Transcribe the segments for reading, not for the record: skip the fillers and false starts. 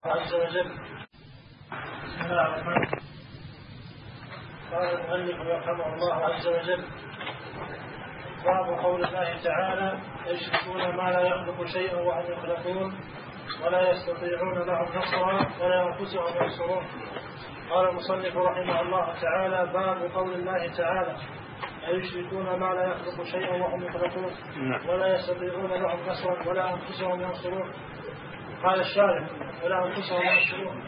عز وجل. بسم الله الرحمن الرحيم. قال المؤلف رحمه الله عز وجل: باب قول الله تعالى: يشركون ما لا يخلق شيئا وهم يخلقون ولا يستطيعون لهم نصرا ولا انفسهم ينصرون. قال المصنف رحمه الله تعالى: باب قول الله تعالى: يشركون ما لا يخلق شيئا وهم يخلقون ولا يستطيعون لهم نصرا ولا انفسهم ينصرون. قال الشارح: ولا انفسهم ينصرون.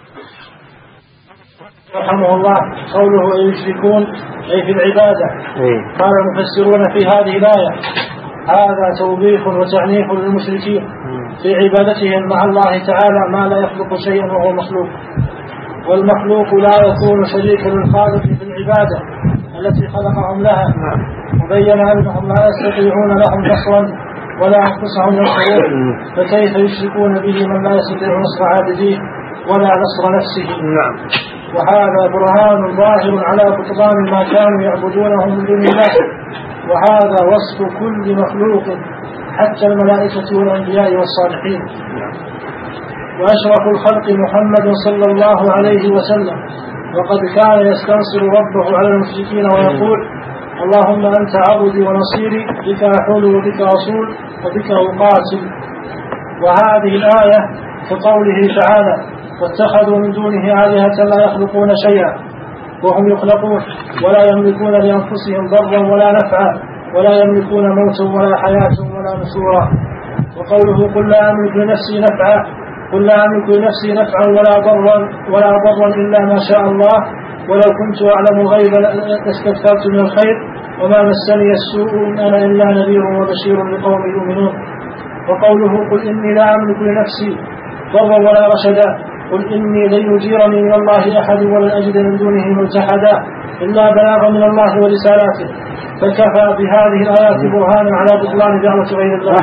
رحمه الله قوله يشركون أي في العبادة. قال المفسرون في هذه الآية: هذا توبيخ وتعنيف للمشركين في عبادتهم مع الله تعالى ما لا يخلق شيئا وهو مخلوق، والمخلوق لا يكون شريكا للخالق في العبادة التي خلقهم لها، وبين أنهم لا يستطيعون لهم نصرا ولا أنفسهم ينصرون، فكيف يشركون به من لا يستطيع نصر عابديه ولا نصر نفسه؟ وهذا برهان ظاهر على بطلان ما كانوا يعبدونه من دون الله، وهذا وصف كل مخلوق حتى الملائكة والأنبياء والصالحين. وأشرف الخلق محمد صلى الله عليه وسلم، وقد كان يستنصر ربه على المشركين ويقول: اللهم أنت عبدي ونصيري، بك أحول وبك أصول وبك أقاتل. وهذه الآية كقوله تعالى: واتخذوا من دونه آلهة لا يخلقون شيئا وهم يخلقون ولا يملكون لأنفسهم ضرا ولا نفعا ولا يملكون موتا ولا حياة ولا نشورا. وقوله: قل لا أملك لنفسي نفعا ولا ضرا إلا ما شاء الله ولو كنت أعلم الغيب لاستكثرت من الخير وما مسني السوء إن أنا إلا نذير وبشير لقوم يؤمنون. وقوله: قل إني لا أملك لنفسي ضرا ولا رشدا، قل إني لن يجيرني من الله أحد ولن أجد من دونه ملتحدا إلا بلاغا من الله ورسالاته. فكفى بهذه الآيات برهانا على بطلان دعوة غير الله.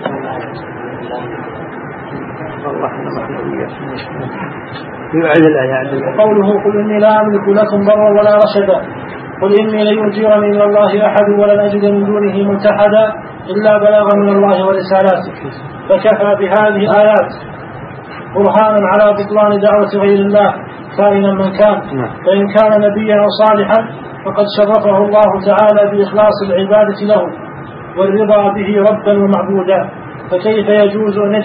وقوله: قل إني لا أملك لكم ضرا ولا رشدا، قل إني لن يجيرني من الله أحد ولن أجد من دونه ملتحدا إلا بلاغا من الله ورسالاته. فكفى بهذه الآيات برهانا على بطلان دعوة غير الله كائنا من كان، فإن كان نبيا أو صالحا فقد شرفه الله تعالى بإخلاص العبادة له والرضا به ربا ومعبودا. فكيف يجوز أن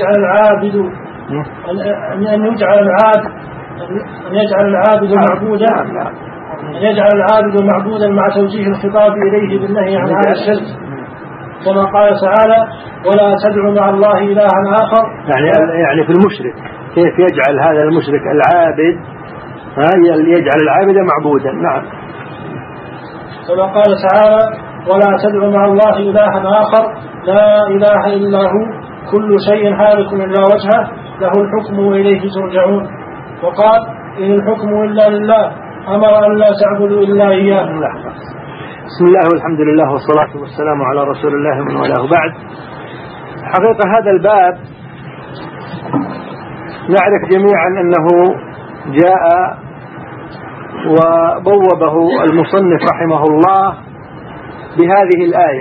يجعل العابد معبودا مع توجيه الخطاب إليه بالنهي عن هذا الشرك، كما قال تعالى: ولا تدعوا مع الله إلها آخر. يعني في المشرك كيف يجعل هذا المشرك العابد يجعل العابد معبودا. نعم. كما قال تعالى: ولا تدعوا مع الله إلها آخر لا إله إلا هو كل شيء هالك إلا وجهه له الحكم وإليه ترجعون. وقال: إن الحكم إلا لله أمر أن لا تعبدوا إلا إياه. بسم الله والحمد لله والصلاة والسلام على رسول الله من والاه. بعد، حقيقة هذا الباب نعرف جميعا أنه جاء وبوبه المصنف رحمه الله بهذه الآية.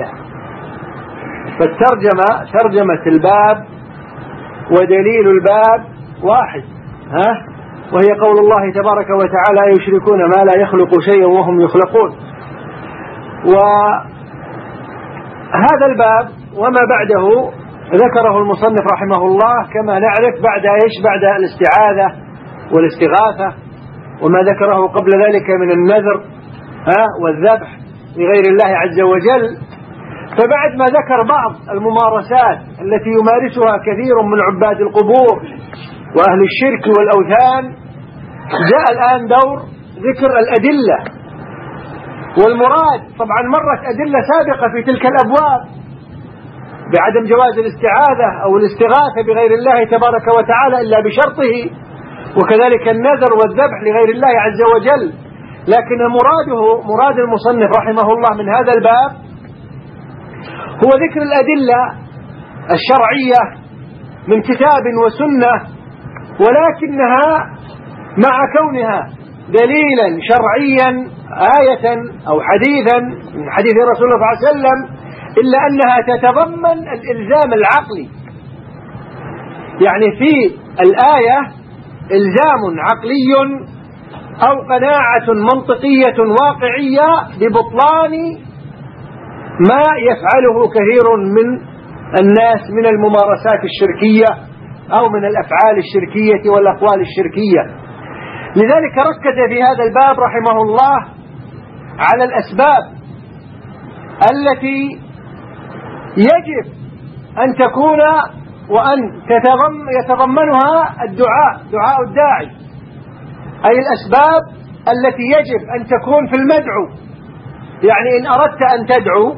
ترجمة الباب ودليل الباب واحد، وهي قول الله تبارك وتعالى: يشركون ما لا يخلق شيئا وهم يخلقون. وهذا الباب وما بعده ذكره المصنف رحمه الله كما نعرف بعد الاستعاذة والاستغاثة، وما ذكره قبل ذلك من النذر والذبح لغير الله عز وجل. فبعد ما ذكر بعض الممارسات التي يمارسها كثير من عباد القبور وأهل الشرك والأوثان، جاء الآن دور ذكر الأدلة. والمراد طبعا مرت أدلة سابقة في تلك الأبواب بعدم جواز الاستعاذة أو الاستغاثة بغير الله تبارك وتعالى إلا بشرطه، وكذلك النذر والذبح لغير الله عز وجل. لكن مراد المصنف رحمه الله من هذا الباب هو ذكر الأدلة الشرعية من كتاب وسنة، ولكنها مع كونها دليلا شرعيا آية أو حديثا من حديث رسول الله صلى الله عليه وسلم، إلا أنها تتضمن الإلزام العقلي. يعني في الآية إلزام عقلي أو قناعة منطقية واقعية ببطلان ما يفعله كثير من الناس من الممارسات الشركية أو من الأفعال الشركية والأقوال الشركية. لذلك ركز في هذا الباب رحمه الله على الأسباب التي يجب أن تكون وأن يتضمنها دعاء الداعي، أي الأسباب التي يجب أن تكون في المدعو. يعني إن أردت أن تدعو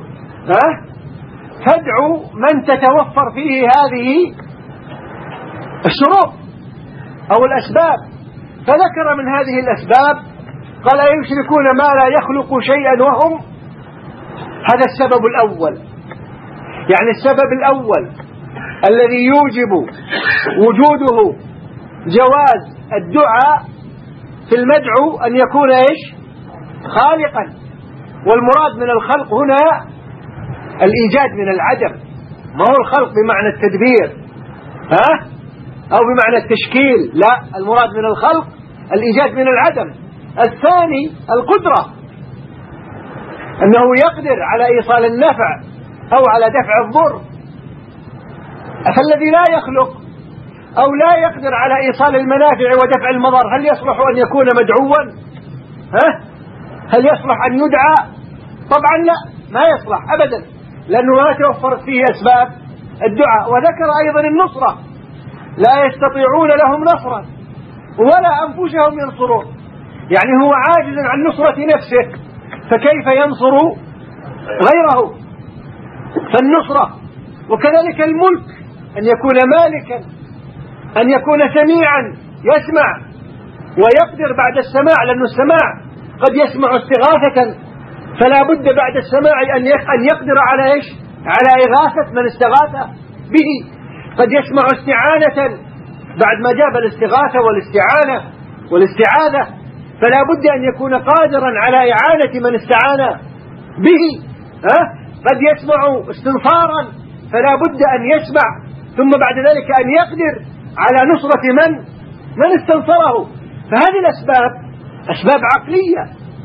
فادعو من تتوفر فيه هذه الشروط أو الأسباب. فذكر من هذه الأسباب قال يشركون ما لا يخلق شيئا وهم، هذا السبب الأول. يعني السبب الأول الذي يوجب وجوده جواز الدعاء في المدعو أن يكون خالقا. والمراد من الخلق هنا الإيجاد من العدم، ما هو الخلق بمعنى التدبير أو بمعنى التشكيل، لا، المراد من الخلق الإيجاد من العدم. الثاني القدرة، أنه يقدر على إيصال النفع أو على دفع الضر. فالذي لا يخلق أو لا يقدر على إيصال المنافع ودفع المضار هل يصلح أن يكون مدعوا؟ هل يصلح أن يدعى؟ طبعا لا، ما يصلح أبدا، لأنه ما توفرت فيه أسباب الدعاء. وذكر أيضا النصرة، لا يستطيعون لهم نصرا ولا أنفسهم ينصرون، يعني هو عاجز عن نصرة نفسه فكيف ينصر غيره؟ فالنصرة. وكذلك الملك، أن يكون مالكا، أن يكون سميعا يسمع ويقدر بعد السماع، لأن السماع قد يسمع استغاثة فلا بد بعد السماع أن يقدر على على إغاثة من استغاث به. قد يسمع استعانة بعد ما جاب الاستغاثة والاستعانة والاستعاذة، فلا بد أن يكون قادرا على إعانة من استعان به. قد يسمع استنصارا فلا بد أن يسمع ثم بعد ذلك أن يقدر على نصرة من استنصره. فهذه الأسباب أسباب عقلية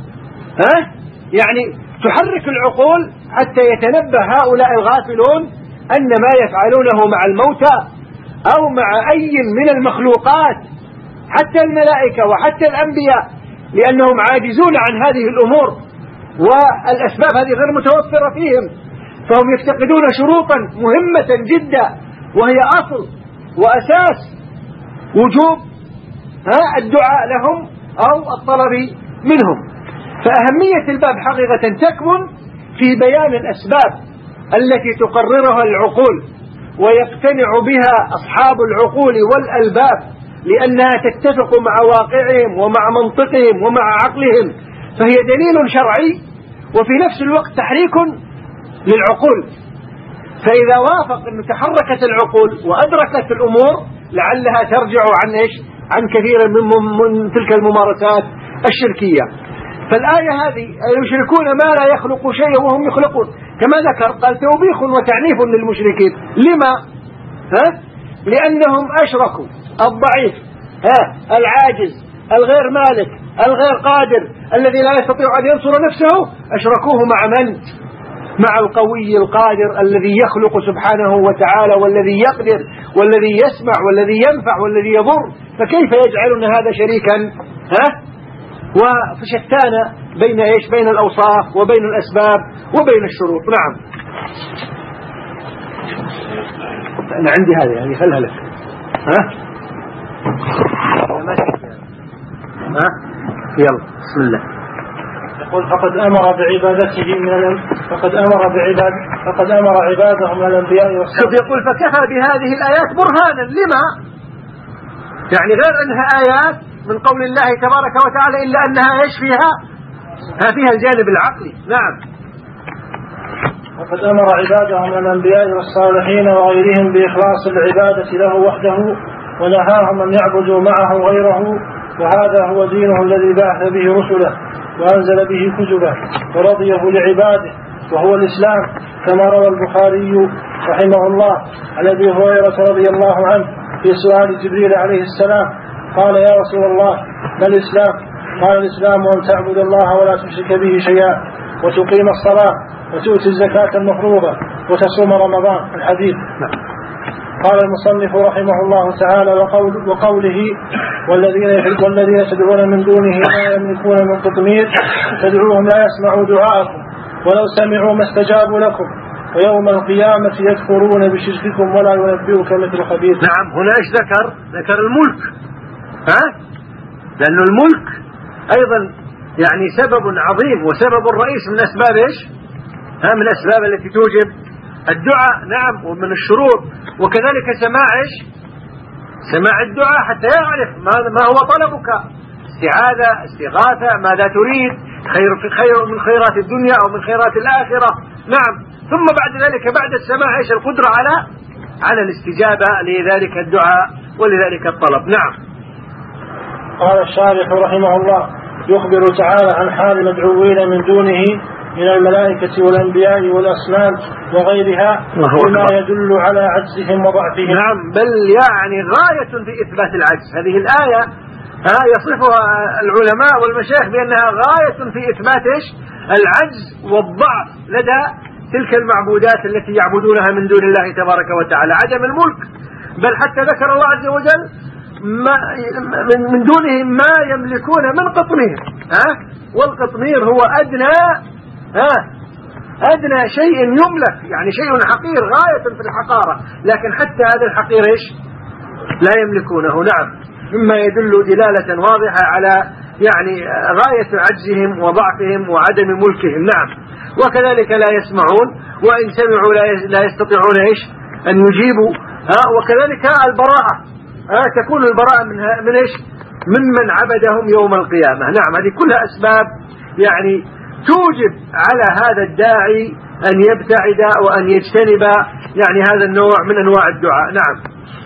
يعني تحرك العقول حتى يتنبه هؤلاء الغافلون أن ما يفعلونه مع الموتى أو مع أي من المخلوقات حتى الملائكة وحتى الأنبياء، لأنهم عاجزون عن هذه الأمور والأسباب هذه غير متوفرة فيهم، فهم يفتقدون شروطا مهمة جدا وهي أصل وأساس وجوب الدعاء لهم أو الطلب منهم. فأهمية الباب حقيقة تكمن في بيان الأسباب التي تقررها العقول ويقتنع بها أصحاب العقول والألباب، لأنها تتفق مع واقعهم ومع منطقهم ومع عقلهم، فهي دليل شرعي وفي نفس الوقت تحريك للعقول. فإذا وافق أن تحركت العقول وأدركت الأمور لعلها ترجع عن كثير من تلك الممارسات الشركية. فالآية هذه يشركون ما لا يخلق شيئا وهم يخلقون، كما ذكر قال توبيخ وتعنيف للمشركين. لما؟ لأنهم أشركوا الضعيف العاجز الغير مالك الغير قادر الذي لا يستطيع أن ينصر نفسه، أشركوه مع من؟ مع القوي القادر الذي يخلق سبحانه وتعالى والذي يقدر والذي يسمع والذي ينفع والذي يضر. فكيف يجعلون هذا شريكا وفشتان بين الأوصاف وبين الأسباب وبين الشروط. نعم، أنا عندي هذه يعني خلها لك. يلا بسم الله. يقول فقد أمر عبادهم الأنبياء والصالحين. يقول فكفى بهذه الآيات برهانا. لما؟ يعني غير أنها آيات من قول الله تبارك وتعالى إلا أنها فيها الجانب العقلي. نعم. وقد أمر عبادهم الأنبياء والصالحين وغيرهم بإخلاص العبادة له وحده ونهاهم أن يعبدوا معه غيره، وهذا هو دينه الذي بعث به رسله وأنزل به كتبه ورضيه لعباده، وهو الإسلام، كما روى البخاري رحمه الله عن أبي هريرة رضي الله عنه في سؤال جبريل عليه السلام قال يا رسول الله ما الإسلام؟ قال الإسلام أن تعبد الله ولا تشرك به شيئا وتقيم الصلاة وتؤتي الزكاة المفروضة وتصوم رمضان. الحديث. قال المصنف رحمه الله تعالى وقوله والذين تدعون من دونه لا يملكون من قطمير تدعوهم لا يسمعوا دعاءكم ولو سمعوا ما استجابوا لكم ويوم القيامة يكفرون بشرككم ولا ينبئك مثل خبير. نعم. هنا ايش ذكر الملك، لأن الملك أيضا يعني سبب عظيم وسبب رئيس من أسباب ايش؟ من الأسباب التي توجب الدعاء. نعم. ومن الشروط وكذلك سماع ايش؟ سماع الدعاء حتى يعرف ما هو طلبك، استعاذة، استغاثة، ماذا تريد، خير من خيرات الدنيا أو من خيرات الآخرة. نعم. ثم بعد ذلك بعد السماع ايش؟ القدرة على الاستجابة لذلك الدعاء ولذلك الطلب. نعم. قال الشارح رحمه الله يخبر تعالى عن حال المدعوين من دونه من الملائكة والأنبياء والأصنام وغيرها بما يدل على عجزهم وضعفهم. نعم. بل يعني غاية في إثبات العجز. هذه الآية يصفها العلماء والمشايخ بأنها غاية في إثبات ايش؟ العجز والضعف لدى تلك المعبودات التي يعبدونها من دون الله تبارك وتعالى. عدم الملك، بل حتى ذكر الله عز وجل من دونهم ما يملكون من قطمير. والقطمير هو أدنى شيء يملك، يعني شيء حقير غاية في الحقارة، لكن حتى هذا الحقير ايش؟ لا يملكونه. نعم. مما يدل دلالة واضحة على يعني غاية عجزهم وضعفهم وعدم ملكهم. نعم. وكذلك لا يسمعون، وإن سمعوا لا يستطيعون ايش؟ أن يجيبوا. وكذلك البراءة، تكون البراءة من ايش؟ ممن عبدهم يوم القيامة. نعم. هذه كلها أسباب يعني توجب على هذا الداعي أن يبتعد وأن يجتنب يعني هذا النوع من أنواع الدعاء. نعم.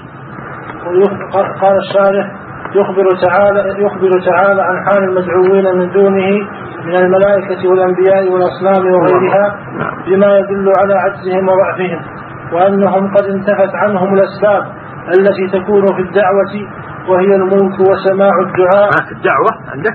قال الشارح يخبر تعالى عن حال المدعوين من دونه من الملائكة والأنبياء والأصنام وغيرها بما يدل على عجزهم وضعفهم، وأنهم قد انتفت عنهم الأسباب التي تكون في الدعوة وهي الملك وسماع الدعاء. الدعوة عندك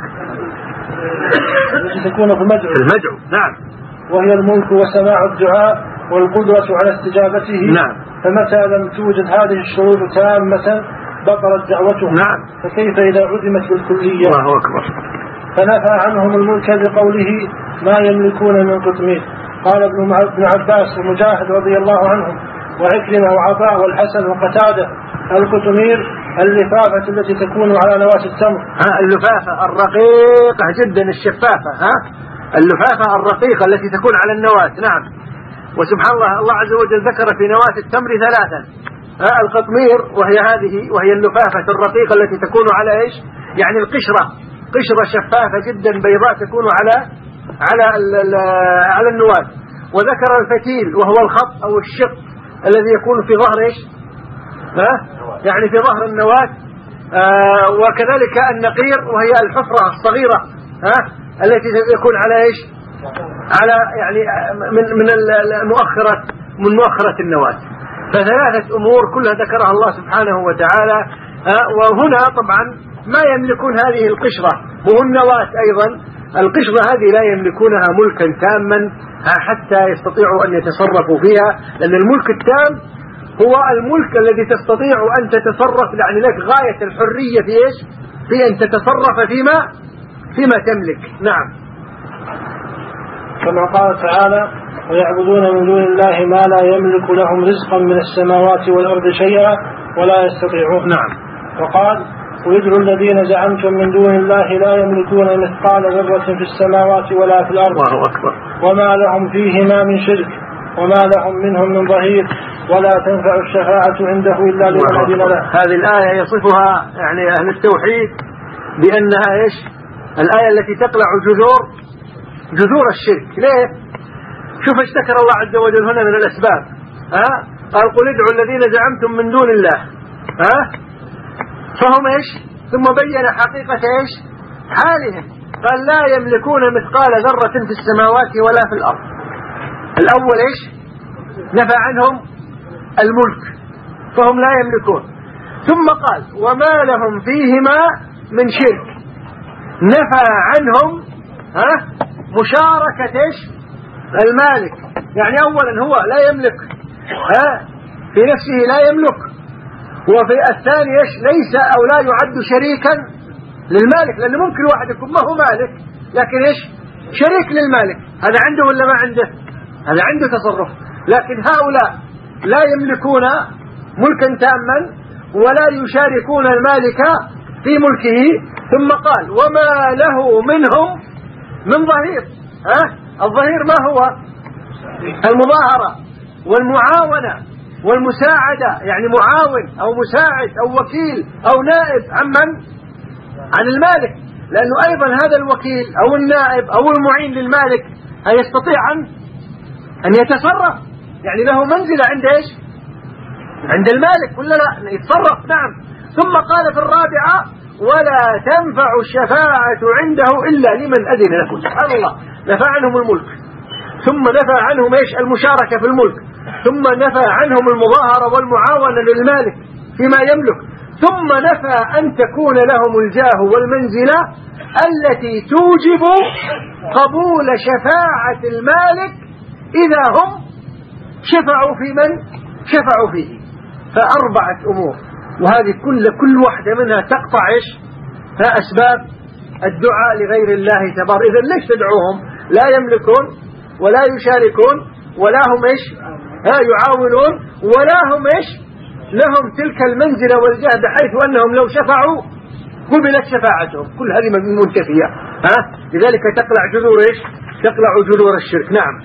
التي تكون في المدعو. نعم. وهي الملك وسماع الدعاء والقدرة على استجابته. نعم. فمتى لم توجد هذه الشروط تامة بطلت دعوته. نعم. فكيف إذا عدمت بالكلية؟ الله أكبر. فنفى عنهم الملك بقوله ما يملكون من قطمير. قال ابن عباس ومجاهد رضي الله عنهم وعكرمة وعطاء والحسن وقتادة القطمير اللفافة التي تكون على نواة التمر. اللفافة الرقيقة جدا الشفافة. اللفافة الرقيقة التي تكون على النواة. نعم. وسبحان الله عز وجل ذكر في نواة التمر ثلاثا. القطمير وهي اللفافة الرقيقة التي تكون على ايش؟ يعني قشرة شفافة جدا بيضاء تكون على النواة. وذكر الفتيل وهو الخط أو الشق الذي يكون في ظهر ايش؟ يعني في ظهر النواة. وكذلك النقير وهي الحفرة الصغيرة التي يكون على ايش؟ على يعني من مؤخرة النواة. فثلاثة أمور كلها ذكرها الله سبحانه وتعالى. وهنا طبعا ما يملكون هذه القشرة والنواة أيضا. القشرة هذه لا يملكونها ملكا تاما حتى يستطيعوا أن يتصرفوا فيها، لأن الملك التام هو الملك الذي تستطيع أن تتصرف، يعني لك غاية الحرية في إيش؟ في أن تتصرف فيما تملك. نعم. كما قال تعالى ويعبدون من دون الله ما لا يملك لهم رزقا من السماوات والأرض شيئا ولا يستطيعون. نعم. وقال ويدعو الذين زعمتم من دون الله لا يملكون مثقال ذرة في السماوات ولا في الأرض. الله أكبر. وما لهم فيهما من شرك وما لهم منهم من ظهير ولا تنفع الشفاعة عنده إلا لمن أذن له. هذه الآية يصفها يعني أهل التوحيد بأنها إيش؟ الآية التي تقلع جذور الشرك. ليه؟ شوف ايش ذكر الله عز وجل هنا من الأسباب. قال قل ادعوا الذين زعمتم من دون الله. فهم ايش؟ ثم بين حقيقة ايش؟ حالهم. قال لا يملكون مثقال ذرة في السماوات ولا في الأرض. الأول ايش؟ نفى عنهم الملك فهم لا يملكون. ثم قال وما لهم فيهما من شرك، نفى عنهم مشاركة المالك. يعني أولا هو لا يملك في نفسه لا يملك، وفي الثاني ليس أو لا يعد شريكا للمالك، لأنه ممكن واحد يكون ما هو مالك لكن شريك للمالك، هذا عنده ولا ما عنده؟ هذا عنده تصرف. لكن هؤلاء لا يملكون ملكا تاما ولا يشاركون المالك في ملكه. ثم قال وما له منهم من ظهير. الظهير ما هو؟ المظاهرة والمعاونة والمساعدة، يعني معاون أو مساعد أو وكيل أو نائب عن المالك، لأنه أيضا هذا الوكيل أو النائب أو المعين للمالك يستطيع أن يتصرف، يعني له منزلة عند المالك ولا لا؟ يتصرف. نعم. ثم قال في الرابعة ولا تنفع الشفاعة عنده إلا لمن أذن له. سبحان الله، نفى عنهم الملك، ثم نفى عنهم المشاركة في الملك، ثم نفى عنهم المظاهرة والمعاونة للمالك فيما يملك، ثم نفى أن تكون لهم الجاه والمنزلة التي توجب قبول شفاعة المالك إذا هم شفعوا في من شفعوا فيه. فأربعة أمور، وهذه كل واحدة منها تقطع أسباب الدعاء لغير الله تبارك. إذن ليش تدعوهم؟ لا يملكون ولا يشاركون ولا هم يعاونون ولا هم لهم تلك المنزلة والجاه بحيث أنهم لو شفعوا قبلت شفاعتهم. كل هذه منتفية. لذلك تقلع جذور الشرك. نعم.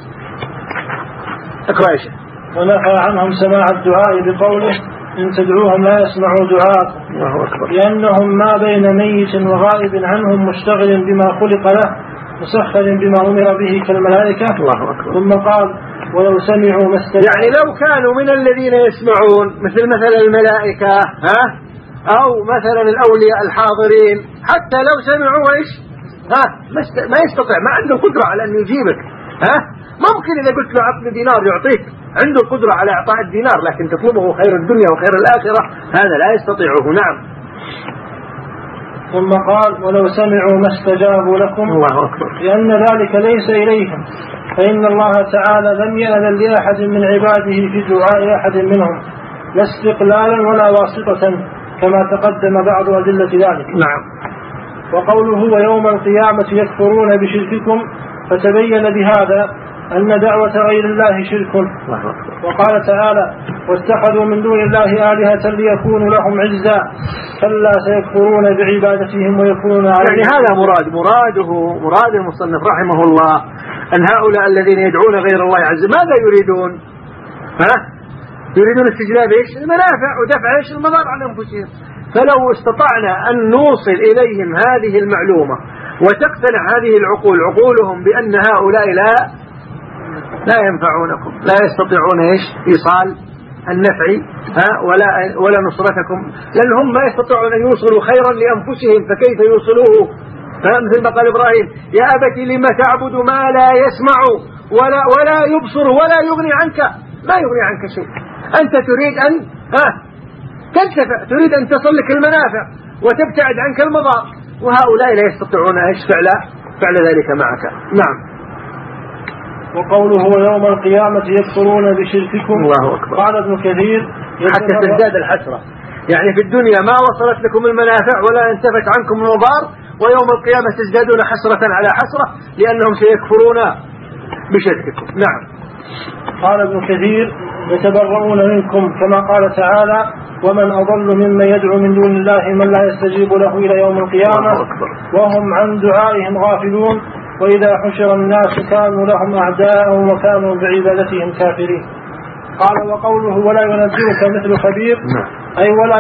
اقرأ يا شيخ. ونفى عنهم سماع الدعاء بقوله إن تدعوهم لا يسمعوا دعاءكم، لأنهم ما بين ميت وغائب عنهم مشتغل بما خلق له مسخر بما أمر به كالملائكة. ثم قال ولو سمعوا ما استجابوا. يعني لو كانوا من الذين يسمعون مثل الملائكة أو مثلا الأولياء الحاضرين، حتى لو سمعوا ما يستطيع، ما عنده قدرة على أن يجيبك. ممكن إذا قلت له عطني دينار يعطيك، عنده القدرة على إعطاء الدينار، لكن تطلبه خير الدنيا وخير الآخرة هذا لا يستطيعه. نعم. ثم قال ولو سمعوا ما استجابوا لكم. الله أكبر. لأن ذلك ليس إليهم، فإن الله تعالى لم يأذن لأحد من عباده في دعاء أحد منهم لا استقلالا ولا واسطة كما تقدم بعض أدلة ذلك. نعم. وقوله ويوم القيامة يكفرون بشرككم، فتبين بهذا أن دعوة غير الله شرك. وقال تعالى واتخذوا من دون الله آلهة ليكونوا لهم عزا كلا سيكفرون بعبادتهم ويكونون يعني هذا مراد المصنف رحمه الله أن هؤلاء الذين يدعون غير الله عز وجل ماذا يريدون؟ يريدون استجلاب المنافع ودفع المضار عن أنفسهم. فلو استطعنا أن نوصل إليهم هذه المعلومة وتقتنع هذه العقول عقولهم بأن هؤلاء لا ينفعونكم، لا يستطيعون إيصال النفع ولا نصرتكم، لأنهم ما يستطيعون أن يوصلوا خيرا لأنفسهم فكيف يوصلوه؟ مثل ما قال إبراهيم يا أبت لما تعبد ما لا يسمع ولا يبصر ولا يغني عنك، ما يغني عنك شيء. أنت تريد أن تنتفع، تريد أن تصل لك المنافع وتبتعد عنك المضار، وهؤلاء لا يستطيعون فعل ذلك معك. نعم. وقوله ويوم القيامة يكفرون بشرككم. الله أكبر. قال ابن كثير حتى تزداد الحسرة، يعني في الدنيا ما وصلت لكم المنافع ولا انتفت عنكم المضار، ويوم القيامة تزدادون حسرة على حسرة لأنهم سيكفرون بشرككم. نعم. قال ابن كثير يتبرؤون منكم كما قال تعالى ومن أضل ممن يدعو من دون الله من لا يستجيب له إلى يوم القيامة وهم عن دعائهم غافلون وإذا حشر الناس كانوا لهم أعداء وكانوا بعبادتهم كافرين. قال وقوله ولا ينبئك مثل خبير، أي ولا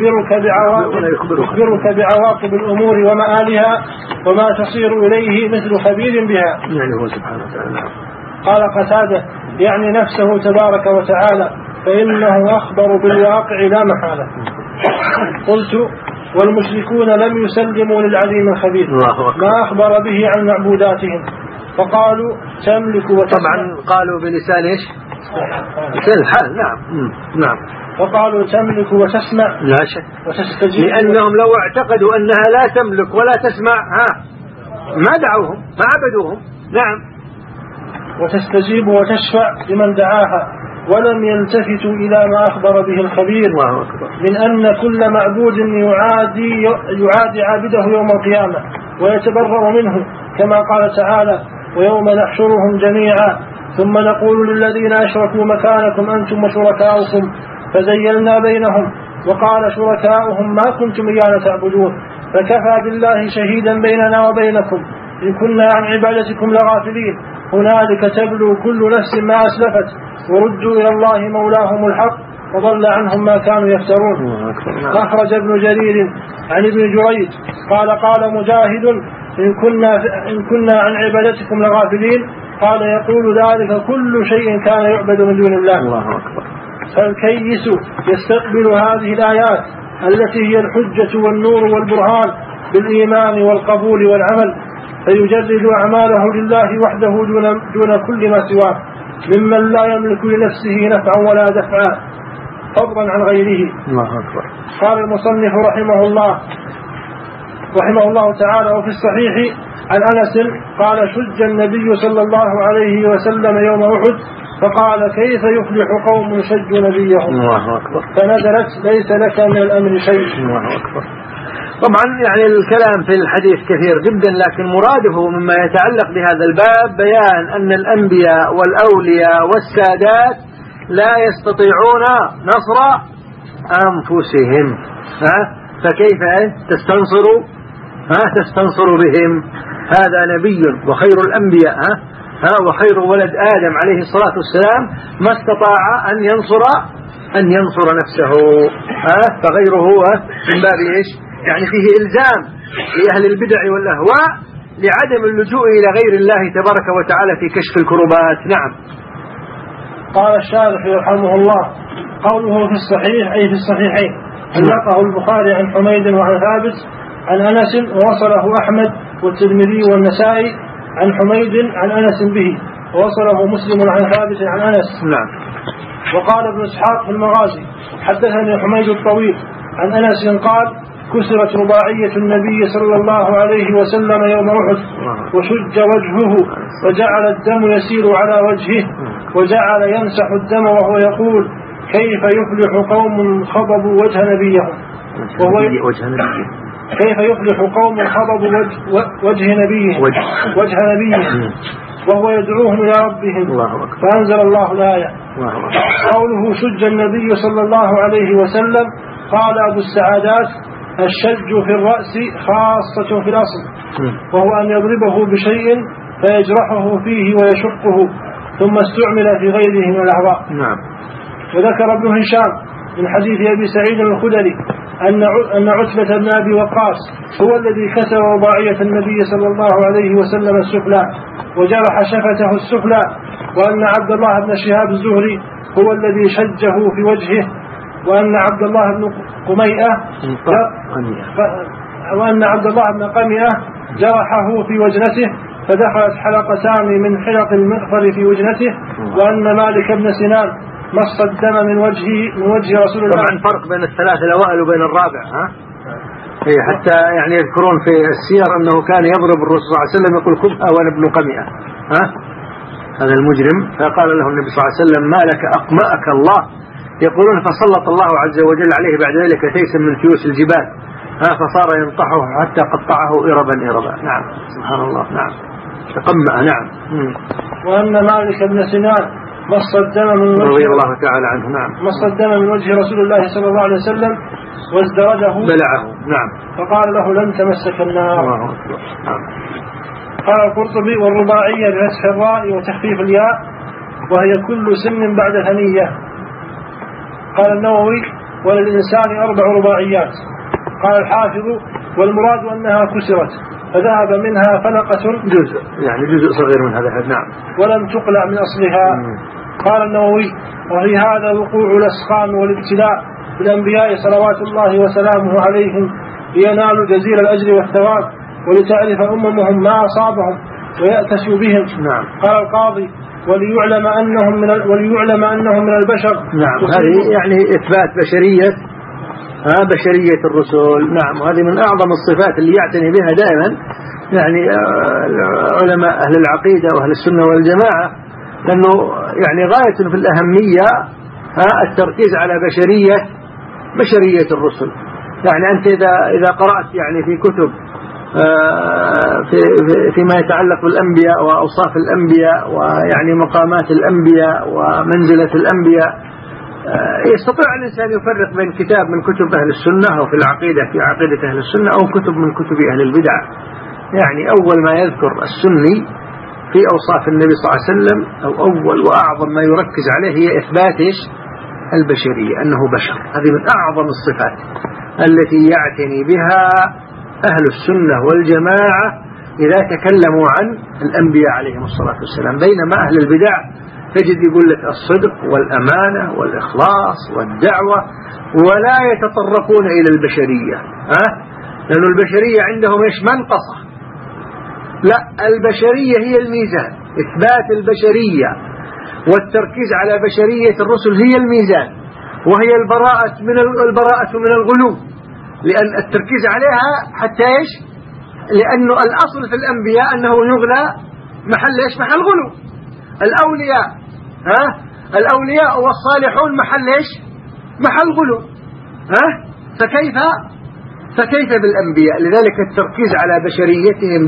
يخبرك بعواقب الأمور ومآلها وما تصير إليه مثل خبير بها. يعني هو سبحانه وتعالى. قال قتادة يعني نفسه تبارك وتعالى فإنه أخبر بالواقع لا محالة. قلت والمشركون لم يسلموا للعليم الخبير ما أخبر به عن معبوداتهم، فقالوا تملك وتسمع. طبعا قالوا بلسان لسان الحال. نعم. فقالوا تملك وتسمع لا شك وتستجيب، لأنهم لو اعتقدوا أنها لا تملك ولا تسمع ما دعوهم ما عبدوهم. نعم. وتستجيب وتشفع لمن دعاها، ولم يلتفتوا إلى ما أخبر به الخبير من أن كل معبود يعادي عابده يوم القيامة ويتبرأ منه، كما قال تعالى: ويوم نحشرهم جميعا ثم نقول للذين أشركوا مكانكم أنتم وشركاؤكم فزيلنا بينهم وقال شركاؤهم ما كنتم إيانا تعبدون فكفى بالله شهيدا بيننا وبينكم إن كنا عن عبادتكم لغافلين هنالك تبلو كل نفس ما أسلفت وردوا إلى الله مولاهم الحق وضل عنهم ما كانوا يفترون. أخرج ابن جرير عن ابن جريج قال مجاهد إن كنا عن عبادتكم لغافلين قال يقول ذلك كل شيء كان يعبد من دون الله. فالكيس يستقبل هذه الآيات التي هي الحجة والنور والبرهان بالإيمان والقبول والعمل، فيجرد أعماله لله وحده دون كل ما سواه ممن لا يملك لنفسه نفعا ولا دفعا فضلا عن غيره. قال المصنف رحمه الله تعالى: وفي الصحيح عن أنس قال: شج النبي صلى الله عليه وسلم يوم أحد فقال: كيف يفلح قوم شجوا نبيهم؟ فنزلت: ليس لك من الأمر شيء. طبعا يعني الكلام في الحديث كثير جدا، لكن مراده مما يتعلق بهذا الباب بيان أن الأنبياء والأولياء والسادات لا يستطيعون نصر أنفسهم، فكيف تستنصر بهم؟ هذا نبي وخير الأنبياء وخير ولد آدم عليه الصلاة والسلام ما استطاع أن ينصر نفسه، فغيره من باب إيش؟ يعني فيه إلزام لأهل البدع والأهواء لعدم اللجوء إلى غير الله تبارك وتعالى في كشف الكربات. نعم. قال الشارح رحمه الله: قوله في الصحيح أي في الصحيحين، علقه البخاري عن حميد وعن ثابت عن أنس ووصله أحمد والترمذي والنسائي عن حميد عن أنس به، ووصله مسلم عن ثابت عن أنس. نعم. وقال ابن إسحاق في المغازي: حدثني حميد الطويل عن أنس قال: كسرت رباعية النبي صلى الله عليه وسلم يوم أحد وشج وجهه وجعل الدم يسير على وجهه وجعل يمسح الدم وهو يقول: كيف يفلح قوم خضبوا وجه نبيهم كيف يفلح قوم خضبوا وجه نبيهم وهو يدعوهم إلى ربهم. فأنزل الله الآية. قوله شج النبي صلى الله عليه وسلم، قال أبو السعادات: الشج في الرأس خاصة في الأصل، وهو أن يضربه بشيء فيجرحه فيه ويشقه، ثم استعمل في غيره من الأعضاء. وذكر ابن هشام من حديث أبي سعيد الخدري أن عتبة بن أبي وقاص هو الذي كسر رباعية النبي صلى الله عليه وسلم السفلى وجرح شفته السفلى، وأن عبد الله بن شهاب الزهري هو الذي شجه في وجهه، وأن عبد الله بن قمئة جرحه في وجنته فدخلت حلقتان من حلق المغفر في وجنته، وأن مالك بن سنان مص الدم من وجه رسول الله. طبعا فرق بين الثلاث الأوائل وبين الرابع، حتى يعني يذكرون في السير أنه كان يضرب الرسول صلى الله عليه وسلم يقول: خذها وأنا ابن قمئة، هذا المجرم، فقال له النبي صلى الله عليه وسلم: ما لك أقمأك الله. يقولون فسلط الله عز وجل عليه بعد ذلك تيسا من تيوس الجبال، فصار ينطحه حتى قطعه إربا. نعم. سبحان الله. نعم. تقمأ. نعم. وأن مالك بن سنان مص الدم من وجه رضي الله تعالى عنه. نعم. مص الدم من وجه رسول الله صلى الله عليه وسلم وازدرجه بلعه. نعم. فقال له: لن تمسك النار. نعم. قال القرطبي: والرباعية بفتح الراء وتخفيف الياء، وهي كل سن بعد ثنية. قال النووي: وللإنسان 4 رباعيات. قال الحافظ: والمراد أنها كسرت فذهب منها فلقة جزء صغير من هذا. نعم. ولم تقلع من أصلها. قال النووي: وفي هذا وقوع الأسقام والابتلاء بالأنبياء صلوات الله وسلامه عليهم لينالوا جزيل الأجر والثواب ولتعرف أممهم ما أصابهم ويأتسوا بهم. نعم. قال القاضي: وليعلم أنهم من البشر. نعم، هذه يعني إثبات بشرية الرسل. نعم، وهذه من أعظم الصفات اللي يعتني بها دائما يعني علماء أهل العقيدة وأهل السنة والجماعة، لأنه يعني غاية في الأهمية التركيز على بشرية الرسل. يعني أنت إذا قرأت يعني في كتب فيما يتعلق بالأنبياء وأوصاف الأنبياء ويعني مقامات الأنبياء ومنزلة الأنبياء، يستطيع الإنسان يفرق بين كتاب من كتب أهل السنة أو في العقيدة في عقيدة أهل السنة أو كتب من كتب أهل البدع. يعني أول ما يذكر السني في أوصاف النبي صلى الله عليه وسلم أو أول وأعظم ما يركز عليه هي إثبات البشرية، أنه بشر. هذه من أعظم الصفات التي يعتني بها أهل السنة والجماعة إذا تكلموا عن الأنبياء عليهم الصلاة والسلام، بينما أهل البدع تجد يقول لك الصدق والأمانة والإخلاص والدعوة ولا يتطرقون إلى البشرية. لأن البشرية عندهم إيش؟ منقصة. لا، البشرية هي الميزان، إثبات البشرية والتركيز على بشرية الرسل هي الميزان، وهي البراءة من الغلو، لأن التركيز عليها حتى إيش؟ لأنه الأصل في الأنبياء أنه يغلى محل إيش؟ محل غلو. الأولياء والصالحون محل إيش؟ محل غلو. فكيف بالأنبياء؟ لذلك التركيز على بشريتهم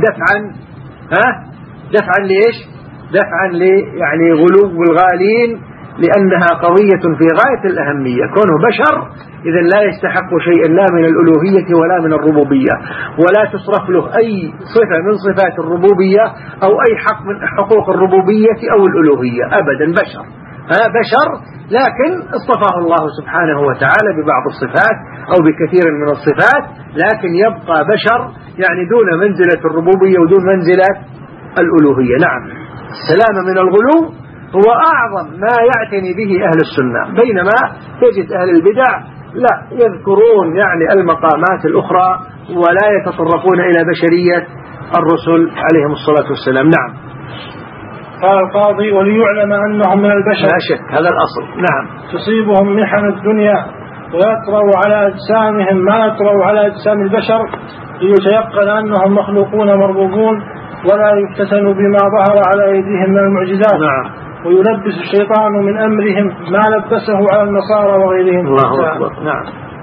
دفعا لإيش؟ دفعا يعني غلو الغالين، لأنها قضية في غاية الأهمية. كونه بشر إذن لا يستحق شيئا لا من الألوهية ولا من الربوبية، ولا تصرف له أي صفة من صفات الربوبية أو أي حق من حقوق الربوبية أو الألوهية أبدا. بشر لكن اصطفاه الله سبحانه وتعالى ببعض الصفات أو بكثير من الصفات، لكن يبقى بشر يعني دون منزلة الربوبية ودون منزلة الألوهية. نعم، السلامة من الغلو هو أعظم ما يعتني به أهل السنة، بينما تجد أهل البدع لا يذكرون يعني المقامات الأخرى ولا يتطرقون إلى بشرية الرسل عليهم الصلاة والسلام. نعم. قال القاضي: وليعلم أنهم من البشر. لا شك، هذا الأصل. نعم. تصيبهم محن الدنيا ويطرأ على أجسامهم ما يطرأ على أجسام البشر، ليتيقن أنهم مخلوقون مربوبون، ولا يفتتنوا بما ظهر على أيديهم من المعجزات. نعم. ويلبس الشيطان من أمرهم ما لبسه على النصارى وغيرهم. الله أكبر. نعم.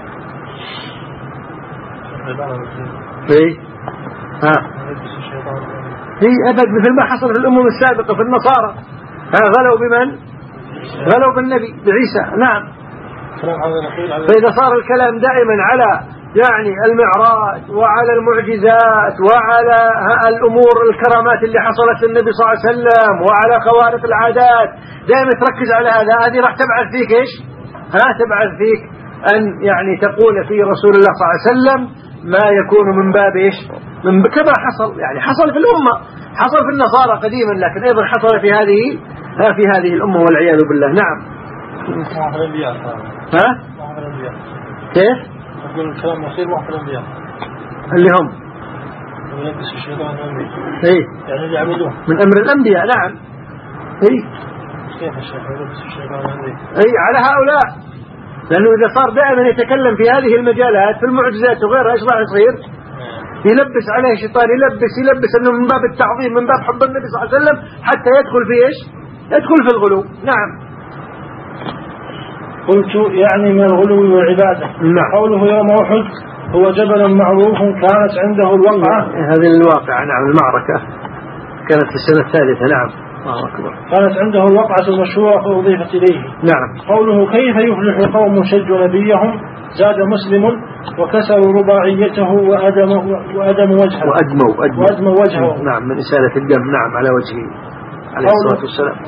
هي أبد مثل ما حصل في الأمم السابقة في النصارى، غلوا بمن؟ غلوا بالنبي بعيسى. نعم. فإذا صار الكلام دائما على يعني المعراج وعلى المعجزات وعلى الأمور الكرامات اللي حصلت للنبي صلى الله عليه وسلم وعلى خوارق العادات، دائما تركز على هذه راح تبعث فيك إيش؟ تبعث فيك أن يعني تقول في رسول الله صلى الله عليه وسلم ما يكون من باب إيش؟ كما حصل يعني حصل في الأمة، حصل في النصارى قديما، لكن أيضا حصل في هذه الأمة والعياذ بالله. نعم. كيف؟ يقول الكلام يصير واحد الأنبياء اللي هم يلبس الشيطان يعني اللي يعبدون من أمر الأنبياء. نعم. كيف الشيخ يلبس الشيطان على هؤلاء، لأنه إذا صار دائما يتكلم في هذه المجالات في المعجزات وغيرها إيش راح يصير؟ يلبس عليه الشيطان، يلبس أنه من باب التعظيم من باب حب النبي صلى الله عليه وسلم حتى يدخل في إيش؟ يدخل في الغلو. نعم. قلت يعني من الغلو والعبادة. نعم. قوله يوم أحد هو جبل معروف كانت عنده الوقعة. هذه الواقعة. نعم. المعركة كانت في السنة الثالثة. نعم. الله أكبر. كانت عنده الوقعة المشهورة فأضيفت إليه. نعم. قوله كيف يفلح قوم شجوا نبيهم زاد مسلم وكسروا رباعيته وأدموا وجهه. وأدموا وجهه. نعم، من إسالة الدم. نعم، على وجهه عليه الصلاة والسلام.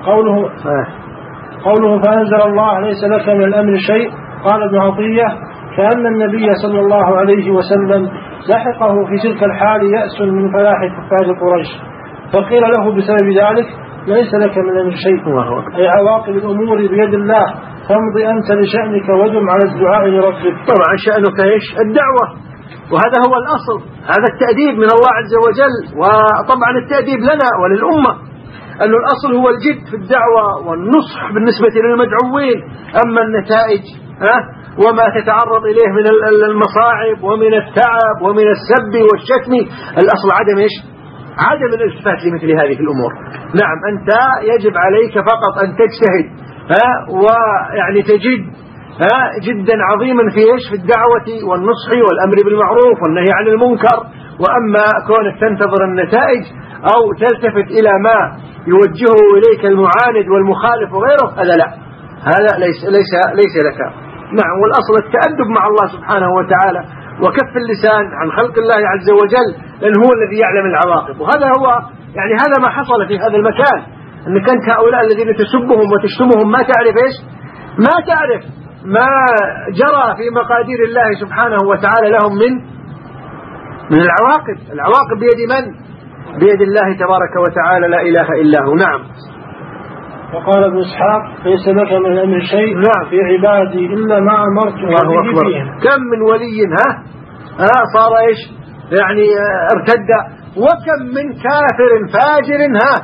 قوله فأنزل الله ليس لك من الأمر شيء. قال ابن عطية كأن النبي صلى الله عليه وسلم لحقه في تلك الحال يأس من فلاح كفار قريش، فقيل له بسبب ذلك ليس لك من الأمر شيء، أي عواقب الأمور بيد الله، فامضي أنت لشأنك ودم على الدعاء لربك. طبعا شأنك إيش؟ الدعوة، وهذا هو الأصل، هذا التأديب من الله عز وجل، وطبعا التأديب لنا وللأمة أنه الأصل هو الجد في الدعوة والنصح بالنسبة للمدعوين. أما النتائج وما تتعرض إليه من المصاعب ومن التعب ومن السب والشتم، الأصل عدم الالتفات لمثل هذه الأمور. نعم، أنت يجب عليك فقط أن تجتهد ويعني تجد جدا عظيما في الدعوة والنصح والأمر بالمعروف والنهي عن المنكر. وأما كونك تنتظر النتائج أو تلتفت إلى ما يوجهه إليك المعاند والمخالف وغيره، هذا لا، هذا ليس لك. نعم، والأصل التأدب مع الله سبحانه وتعالى وكف اللسان عن خلق الله عز وجل، لأن هو الذي يعلم العواقب. وهذا هو يعني هذا ما حصل في هذا المكان، أنك أنت هؤلاء الذين تسبهم وتشتمهم ما تعرف ما تعرف ما جرى في مقادير الله سبحانه وتعالى لهم من العواقب بيد من؟ بيد الله تبارك وتعالى، لا إله إلا هو. نعم. وقال ابن إسحاق: ليس لك من الأمر شيء. نعم. في عبادي إلا ما أمرت به فيهم. كم من ولي صار يعني ارتد، وكم من كافر فاجر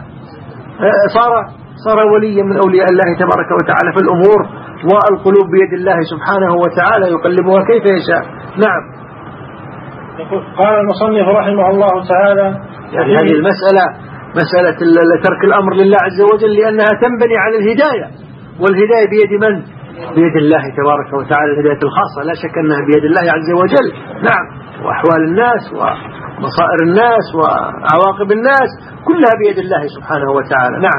صار وليا من أولياء الله تبارك وتعالى. في الأمور والقلوب بيد الله سبحانه وتعالى يقلبها كيف يشاء. نعم. قال المصنف رحمه الله تعالى: يعني هذه مسألة ترك الأمر لله عز وجل لأنها تنبني على الهداية، والهداية بيد من؟ بيد الله تبارك وتعالى، الهداية الخاصة لا شك أنها بيد الله عز وجل. نعم. وأحوال الناس ومصائر الناس وعواقب الناس كلها بيد الله سبحانه وتعالى. نعم.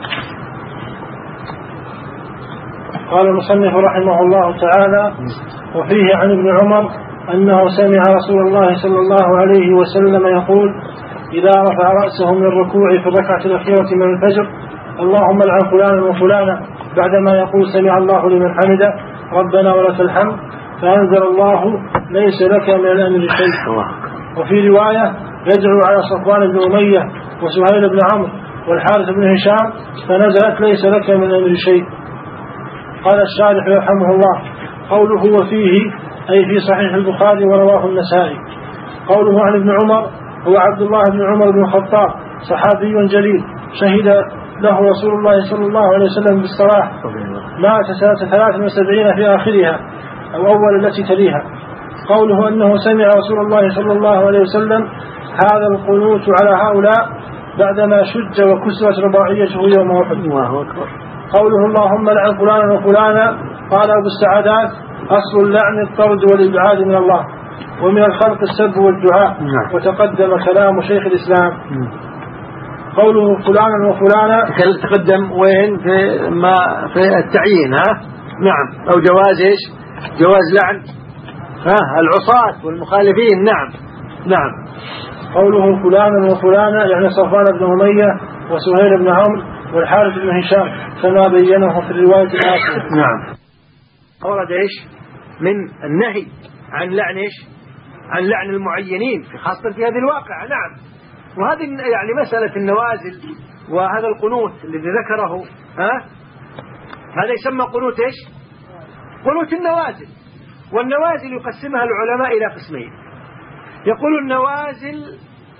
قال المصنف رحمه الله تعالى: وفيه عن ابن عمر أنه سمع رسول الله صلى الله عليه وسلم يقول: إذا رفع رأسه من الركوع في الركعة الأخيرة من الفجر: اللهم لعن فلانا وفلانا، بعدما يقول سمع الله لمن حمده ربنا ولك الحمد، فأنزل الله: ليس لك من الأمر شيء. وفي رواية: يدعو على صفوان بن أمية وسهيل بن عمرو والحارث بن هشام، فنزلت: ليس لك من الأمر شيء. قال الشارح رحمه الله: قوله وفيه أي في صحيح البخاري ورواه النسائي. قوله عن ابن عمر هو عبد الله بن عمر بن الخطاب، صحابي جليل، شهد له رسول الله صلى الله عليه وسلم بالصلاح، مات سنة 73 في آخرها أو أول التي تليها. قوله أنه سمع رسول الله صلى الله عليه وسلم هذا القنوت على هؤلاء بعدما شج وكسرت رباعيته يوم أحد. قوله اللهم لعن فلانا وفلانا، قال أبو السعادات: أصل اللعن الطرد والإبعاد من الله، ومن الخلق السب والدعاء. وتقدم كلام شيخ الإسلام. قوله فلانا وفلانا تقدم وين؟ في التعيين. نعم. أو جواز لعن العصاة والمخالفين. نعم. قوله فلانا وفلانا يعني صفوان بن أمية وسهيل بن عمرو والحارث بن هشام كما بينه في الرواية الآخرة. نعم. ورد من النهي عن لعن المعينين خاصة في هذه الواقعة. نعم. وهذه يعني مسألة النوازل وهذا القنوت الذي ذكره هذا يسمى قنوت قنوت النوازل. والنوازل يقسمها العلماء إلى قسمين. يقول النوازل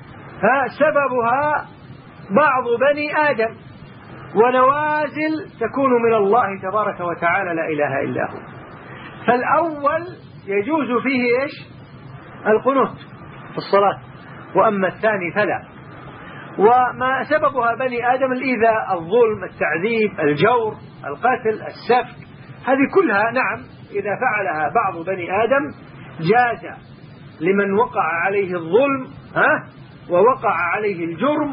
سببها بعض بني آدم، ونوازل تكون من الله تبارك وتعالى لا إله إلا هو. فالأول يجوز فيه القنوت في الصلاة، وأما الثاني فلا. وما سببها بني آدم: الإيذاء، الظلم، التعذيب، الجور، القتل، السفك، هذه كلها نعم إذا فعلها بعض بني آدم جاز لمن وقع عليه الظلم ووقع عليه الجرم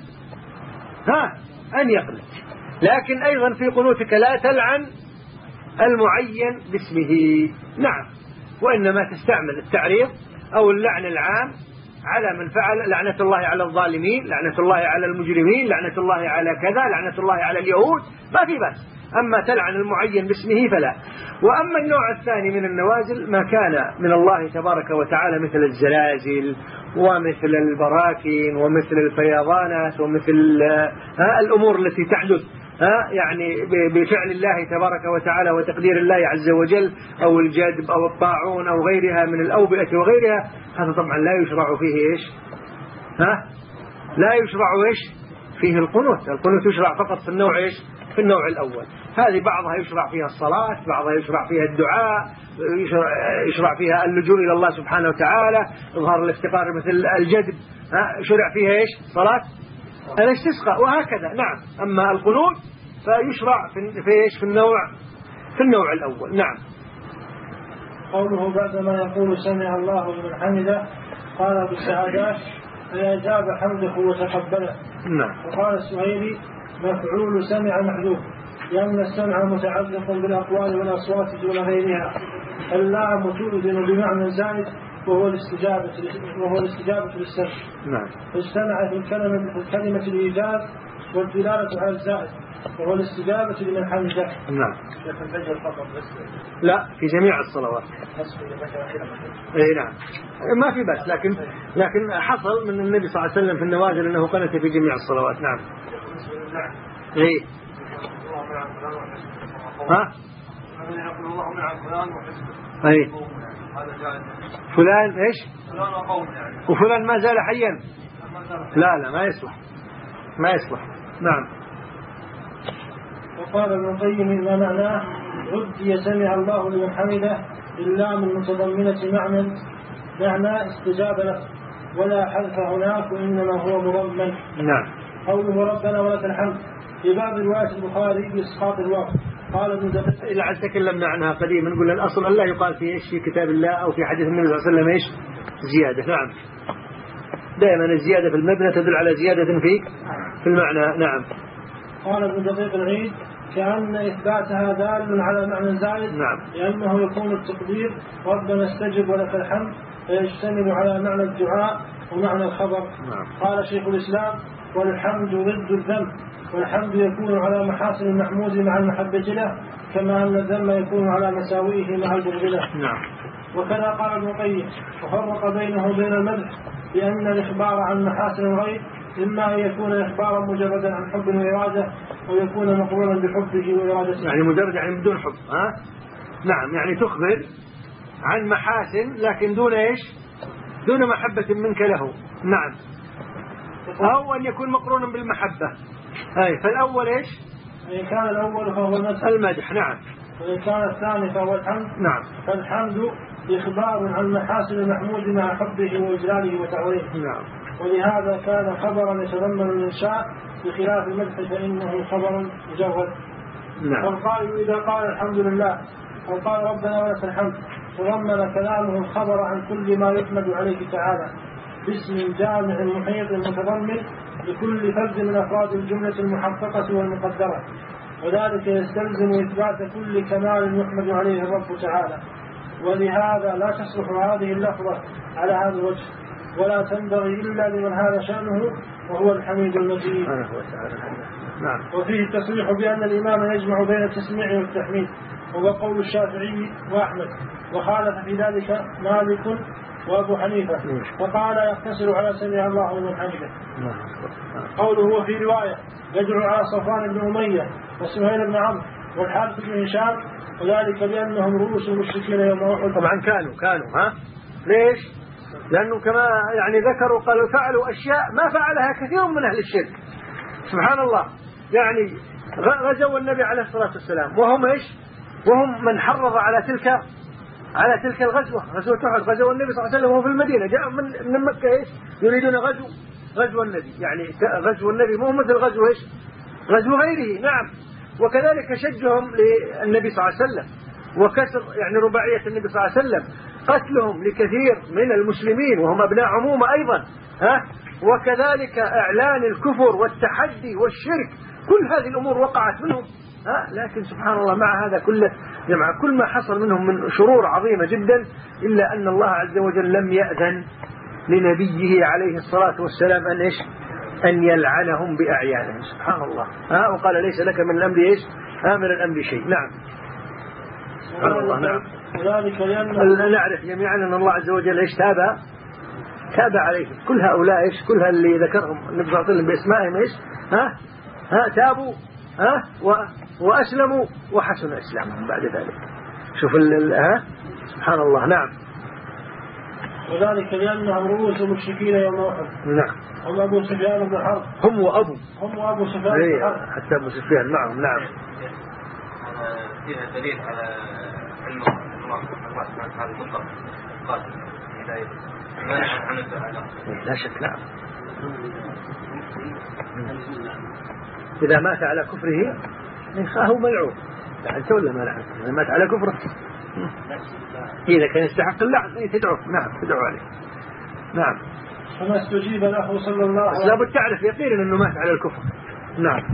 أن يقنت. لكن أيضا في قنوتك لا تلعن المعين باسمه. نعم. وإنما تستعمل التعريض أو اللعن العام على من فعل، لعنة الله على الظالمين، لعنة الله على المجرمين، لعنة الله على كذا، لعنة الله على اليهود، ما في بأس. أما تلعن المعين باسمه فلا. وأما النوع الثاني من النوازل ما كان من الله تبارك وتعالى مثل الزلازل ومثل البراكين ومثل الفيضانات ومثل الأمور التي تحدث يعني بفعل الله تبارك وتعالى وتقدير الله عز وجل، أو الجدب أو الطاعون أو غيرها من الأوبئة وغيرها. هذا طبعا لا يشرع فيه لا يشرع فيه القنوت. القنوت يشرع فقط في النوع إيش؟ في النوع الأول. هذه بعضها يشرع فيها الصلاة، بعضها يشرع فيها الدعاء، يشرع فيها اللجوء إلى الله سبحانه وتعالى، إظهار الافتقار مثل الجدب، شرع فيها إيش؟ صلاة الاستسقاء وهكذا. نعم. أما القنوت فيشرع في إيش؟ في النوع الأول. نعم. قوله بعدما يقول سمع الله لمن حمده قال بالسعادات فأجاب حمده وتقبله. نعم. وقال السهيلي مفعول سمع محذوف لأن السمع متعلق بالأقوال والأصوات دون غيرها. اللام تؤذن بمعنى زائد وهو الاستجابة للسمع. نعم. فاجتمع في الكلمة الإيجاب والدلالة على الزائد وهو الاستجابة لمن حمده. نعم. لا، في جميع الصلوات. اي نعم، ما في بس، لكن حصل من النبي صلى الله عليه وسلم في النوازل انه قنت في جميع الصلوات. نعم. اي. ها؟ اي. فلان ايش؟ وفلان ما زال حيا. لا ما يصلح. نعم. وقال ابن القيم ما معناه ردي سمع الله لمن حمده اللام المتضمنة معنى استجاب له ولا حذف هناك وإنما هو مضمن. نعم. قوله ربنا ولك الحمد في باب رواية البخاري بإسقاط الواو. قال ابن دقيق إلا تكلمنا عنها قديما، نقول الأصل أن لا يقال في إيش؟ في كتاب الله أو في حديث النبي صلى الله عليه وسلم إيش؟ زيادة. نعم. دائما الزيادة في المبنى تدل على زيادة في المعنى. نعم. قال ابن دقيق العيد كأن إثباتها دال على معنى زائد. نعم. لأنه يكون التقدير ربنا استجب ولك الحمد فيشتمل على معنى الدعاء ومعنى الخبر. نعم. قال شيخ الإسلام والحمد ضد الذنب، والحمد يكون على محاسن المحمود مع المحبة له كما أن الذم يكون على مساوئه مع البغض له. نعم. وكذا قال ابن القيم وفرق بينه وبين المدح بأن الإخبار عن محاسن الغير إما أن يكون إخبارا مجردا عن حب وإرادة أو يكون مقرونا بحبه وإرادته. يعني مجرد يعني بدون حب. نعم، يعني تخبر عن محاسن لكن دون إيش؟ دون محبة منك له. نعم. أو أن يكون مقرونا بالمحبة. فالأول إيش؟ إن كان الأول فهو المدح. نعم. وإن كان الثاني فهو الحمد. نعم. فالحمد إخبار عن محاسن المحمود مع حبه وإجلاله وتعظيمه. نعم. ولهذا كان خبرا يتضمن الإنشاء بخلاف المدح فإنه خبر مجرد. نعم. فالقائل إذا قال الحمد لله أو قال ربنا ولك الحمد تضمن كلامه الخبر عن كل ما يحمد عليه تعالى باسم جامع محيط متضمن لكل فرد من أفراد الجملة المحققة والمقدرة، وذلك يستلزم إثبات كل كمال يحمد عليه الرب تعالى. ولهذا لا تصلح هذه اللفظة على هذا الوجه ولا تنبغي إلا لمن هذا شأنه وهو الحميد المجيد. نعم. وفيه التصريح بأن الإمام يجمع بين التسميع والتحميد، وهو قول الشافعي وأحمد، وخالف في ذلك مالك وأبو حنيفة وقال يقتصر على سمع الله لمن حمده. قوله هو في رواية يدعو على صفوان بن أمية وسهيل بن عمرو والحارث بن هشام، وذلك لأنهم رؤوس المشركين يوم أحد. طبعا كانوا ليش؟ لأنه كما يعني ذكروا قالوا فعلوا أشياء ما فعلها كثير من أهل الشرك. سبحان الله. يعني غزوا النبي عليه الصلاة والسلام وهم إيش؟ وهم من حرض على تلك الغزوة، غزوة أحد. غزوا النبي صلى الله عليه وسلم وهو في المدينة، جاء من مكة إيش؟ يريدون غزو النبي. يعني غزو النبي مو مثل غزو إيش؟ غزو غيره. نعم. وكذلك شجهم للنبي صلى الله عليه وسلم وكسر يعني رباعية النبي صلى الله عليه وسلم، قتلهم لكثير من المسلمين وهم أبناء عمومة أيضا. وكذلك إعلان الكفر والتحدي والشرك، كل هذه الأمور وقعت منهم. لكن سبحان الله مع هذا كله، مع كل ما حصل منهم من شرور عظيمة جدا، إلا أن الله عز وجل لم يأذن لنبيه عليه الصلاة والسلام أن يلعنهم بأعيانهم. سبحان الله. وقال ليس لك من الأمر إيش؟ من الأمر شيء. نعم. سبحان الله. نعم. نعرف جميعا أن الله عز وجل إيش؟ تاب عليهم. كل هؤلاء إيش؟ كل اللي ذكرهم النبي صلى الله عليه وسلم باسمائهم إيش؟ تابوا وأسلموا وحسن إسلامهم بعد ذلك. شوف سبحان الله. نعم. وذلك لأنهم رؤوس المشركين يوم أحد. نعم. هم أبو سفيان بن حرب. هم وأبو سفيان بن حرب. حتى أبو سفيان معهم. نعم. فيها دليل على علم الله سبحانه وتعالى المطلق قادر هداية لا شك. نعم. إذا مات على كفره فهو ملعون. لعنته ولا ما لعنته؟ إذا مات على كفره إذا كان يستحق اللعن تدعو. نعم تدعو عليه. نعم. فما استجيب له صلى الله عليه وسلم. لابد تعرف يقينا أنه مات على الكفر. نعم.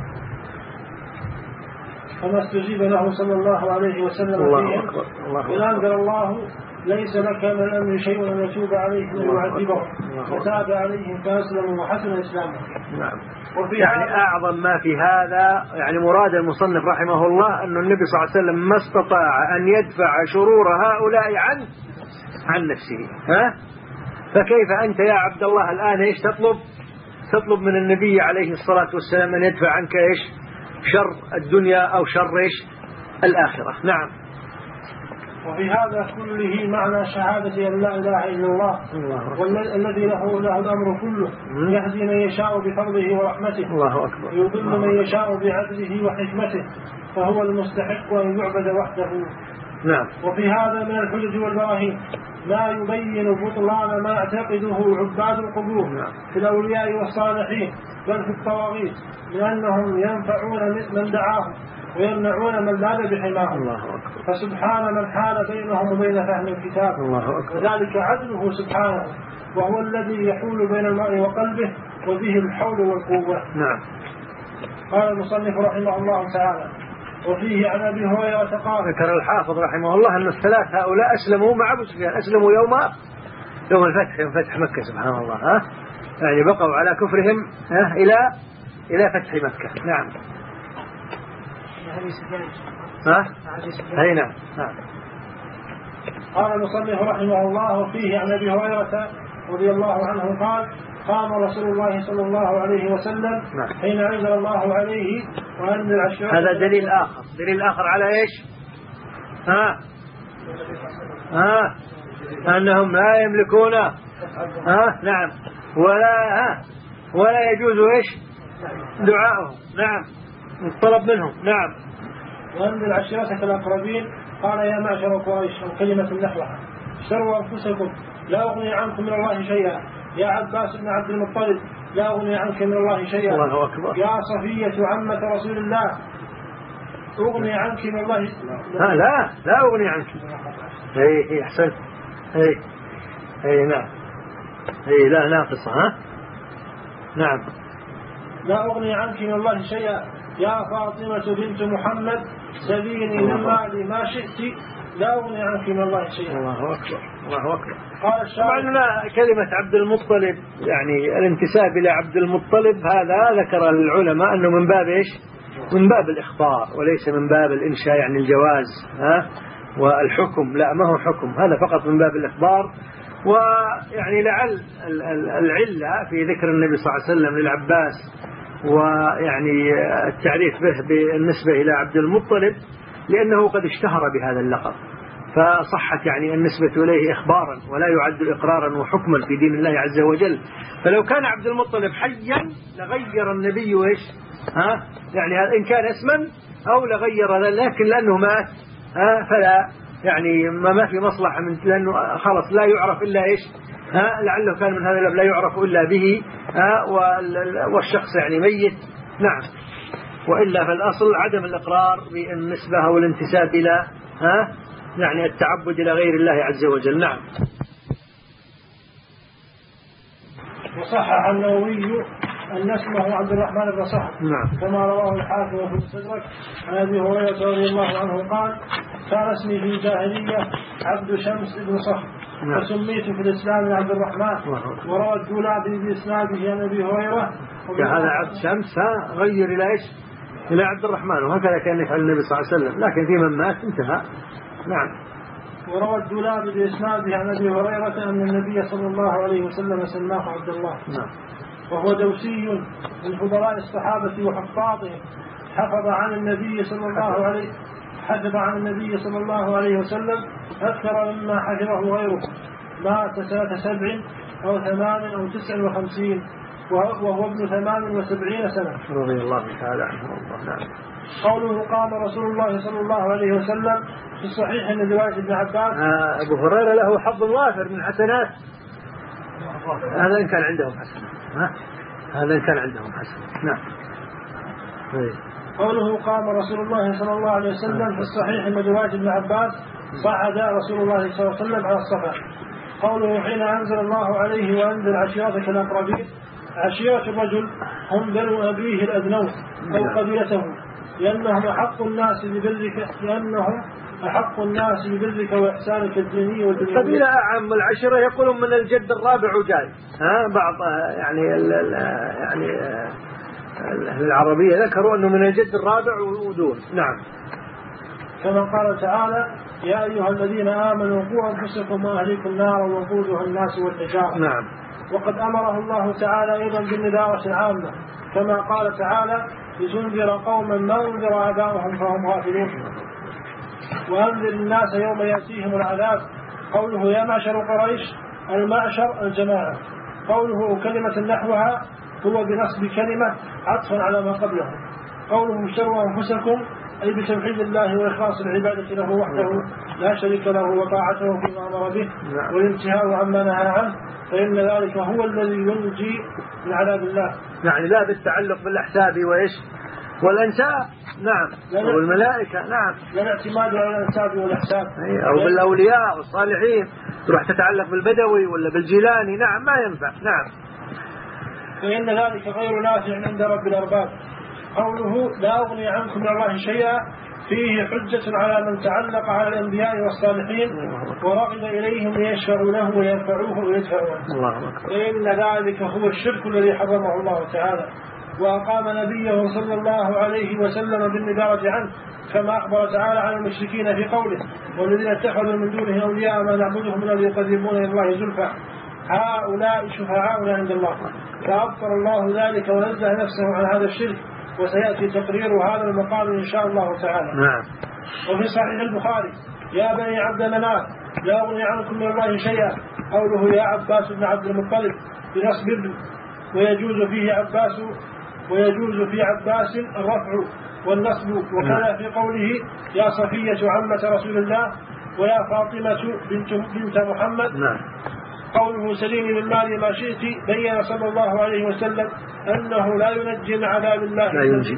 فما استجيب له صلى الله عليه وسلم الله أكبر. إذ أنزل الله ليس لك من الأمر شيء أن يتوب عليهم ويعذبهم وتاب عليهم فأسلموا وحسن إسلامهم. نعم. يعني أعظم ما في هذا يعني مراد المصنف رحمه الله أن النبي صلى الله عليه وسلم ما استطاع أن يدفع شرور هؤلاء عن نفسه. فكيف أنت يا عبد الله الآن إيش تطلب من النبي عليه الصلاة والسلام أن يدفع عنك إيش شر الدنيا أو شر إيش الآخرة. نعم. وفي هذا كله معنى شهادة أن لا إله إلا الله والذي له الأمر كله يهدي من يشاء بفضله ورحمته. الله أكبر. يضل من يشاء بعدله وحكمته فهو المستحق أن يعبد وحده. نعم. وفي هذا من الحجج والبراهين ما يبين بطلان ما يعتقده عباد القبور في الأولياء والصالحين بل في الطواغيت لأنهم ينفعون من دعاهم ويمنعون من لاذ بحماهم. الله أكبر. فسبحان من حال بينهم وبين فهم الكتاب. الله أكبر. وذلك عدله سبحانه وهو الذي يحول بين المرء وقلبه وبه الحول والقوة. نعم. قال المصنف رحمه الله تعالى وفيه عن أبي هريرة قال ذكر الحافظ رحمه الله أن الثلاث هؤلاء أسلموا مع أبو سفيان أسلموا يوم الفتح يوم فتح مكة. سبحان الله. يعني بقوا على كفرهم إلى فتح مكة. نعم. نعم. قال المصنف رحمه الله وفيه عن أبي هريرة رضي الله عنه قال قام رسول الله صلى الله عليه وسلم حين أنزل الله عليه وأنزل عشرة. هذا دليل آخر على إيش؟ أنهم لا يملكون نعم ولا يجوز إيش دعاءهم. نعم. الطلب منهم. نعم. وأنزل عشيرتك الأقربين قال يا معشر قريش الكلمة نحوها اشتروا أنفسكم لا أغني عنكم من الله شيئا يا عباس بن عبد المطلب لا أغني عنك من الله شيئا. الله أكبر. يا صفية عمة رسول الله أغني عنك من الله. لا أغني عنك. هي أحسنت. هي نعم. هي لا ناقصة. نعم. لا أغني عنك من الله شيئا يا فاطمة بنت محمد سبيني من مالي ما شئت لا أغني عنك من الله شيئا. الله أكبر. الله أكبر. قال الشاعر كلمة عبد المطلب يعني الانتساب إلى عبد المطلب هذا ذكر العلماء أنه من باب إيش من باب الإخبار وليس من باب الإنشاء يعني الجواز والحكم. لا ما هو حكم هذا فقط من باب الإخبار. ويعني لعل العلة في ذكر النبي صلى الله عليه وسلم للعباس ويعني التعريف به بالنسبة إلى عبد المطلب لأنه قد اشتهر بهذا اللقب فصحت يعني النسبة إليه إخبارا ولا يعد إقرارا وحكما في دين الله عز وجل. فلو كان عبد المطلب حيا لغير النبي إيش يعني إن كان اسما أو لغير لكن لأنه مات فلا يعني ما في مصلحة من لأنه خلص لا يعرف إلا إيش لعله كان من هذا لا يعرف إلا به والشخص يعني ميت. نعم. وإلا فالأصل عدم الإقرار بالنسبة أو الانتساب إلى يعني التعبد إلى غير الله عز وجل. نعم. وصحح النووي أن اسمه عبد الرحمن بن صخر كما رواه الحاكم في المستدرك عن أبي هريرة رضي الله عنه قال كان اسمي في الجاهلية عبد شمس بن صخر فسميت في الإسلام عبد الرحمن. وروى الدولابي بإسناده عن أبي هريرة هذا عبد شمس غير إلى إيش إلى عبد الرحمن وهكذا كان يفعل النبي صلى الله عليه وسلم لكن في من مات انتهى. نعم. وروى الدولابي بإسناده عن أبي هريرة أن النبي صلى الله عليه وسلم سماه عبد الله. وهو دوسي من فضلاء الصحابة وحفاظهم حفظ عن النبي صلى الله عليه وسلم أكثر مما حفظه غيره مات سنة 7 أو 8 أو 59 وهو ابن 78 سنة رضي الله تعالى عنه والله. نعم. قوله قام رسول الله صلى الله عليه وسلم في الصحيح من رواية ابن عباس. أبو هريرة له حظ وافر من حسنات، هذا إن كان عندهم حسنات، هذا إن كان عندهم حسنات. نعم. قوله قام رسول الله صلى الله عليه وسلم في الصحيح من رواية ابن عباس صعد رسول الله صلى الله عليه وسلم على الصفا. قوله حين أنزل الله عليه وأنزل عشيرتك الأقربين. عشيرة الرجل هم بنو أبيه الأدنون أو قبيلته، لأنهم أحق الناس ببرك وإحسانك الديني والدنيوي. قبيلة أعم العشرة يقولون من الجد الرابع وجاي. بعض يعني العربية ذكروا أنه من الجد الرابع ودون. نعم. كما قال تعالى يا أيها الذين آمنوا قوا أنفسكم وأهليكم نارا وقودها الناس والحجارة. نعم. وقد أمره الله تعالى أيضا بالنداءة العامة كما قال تعالى لتنذر قوما ما أنذر آباؤهم فهم غافلون وأنذر الناس يوم يأتيهم العذاب. قوله يا معشر قريش المعشر الجماعة. قوله كلمة نحوها هو بنصب كلمة عطفا على ما قبله. قوله اشتروا أنفسكم أي بتوحيد الله وإخلاص العبادة له وحده لا شريك له وطاعته فيما أمر به والانتهاء عما نهى عنه، فإن ذلك هو الذي ينجي من عذاب الله. يعني لا بالتعلق بالأحساب وإيش والأنساب. نعم. والملائكة. نعم. لا الاعتماد على الأنساب والأحساب أو بالأولياء والصالحين تروح تتعلق بالبدوي ولا بالجيلاني. نعم ما ينفع. نعم. فإن ذلك غير نافع عند رب الأرباب. قوله لا أغني عنكم من الله شيئا فيه حجة على من تعلق على الأنبياء والصالحين ورغب إليهم ليشفعوا له وينفعوه ويدفعوه. فإن ذلك هو الشرك الذي حرمه الله تعالى وأقام نبيه صلى الله عليه وسلم بالندارة عنه كما أخبر تعالى عن المشركين في قوله والذين اتخذوا من دونه أولياء ما نعبدهم إلا ليقربونا إلى الله زلفى هؤلاء شفعاؤنا عند الله. فأبطل الله ذلك ونزه نفسه عن هذا الشرك وسيأتي تقرير هذا المقام إن شاء الله تعالى. نعم. وفي صحيح البخاري يا بني عبد مناف لا أغني عنكم من الله شيئا. قوله يا عباس بن عبد المطلب بنصب ابن ويجوز في عباس الرفع والنصب. وكذا في قوله يا صفية عمة رسول الله ويا فاطمة بنت محمد. نعم. قوله سليني من مالي ما شئت بين صلى الله عليه وسلم أنه لا ينجي من عذاب الله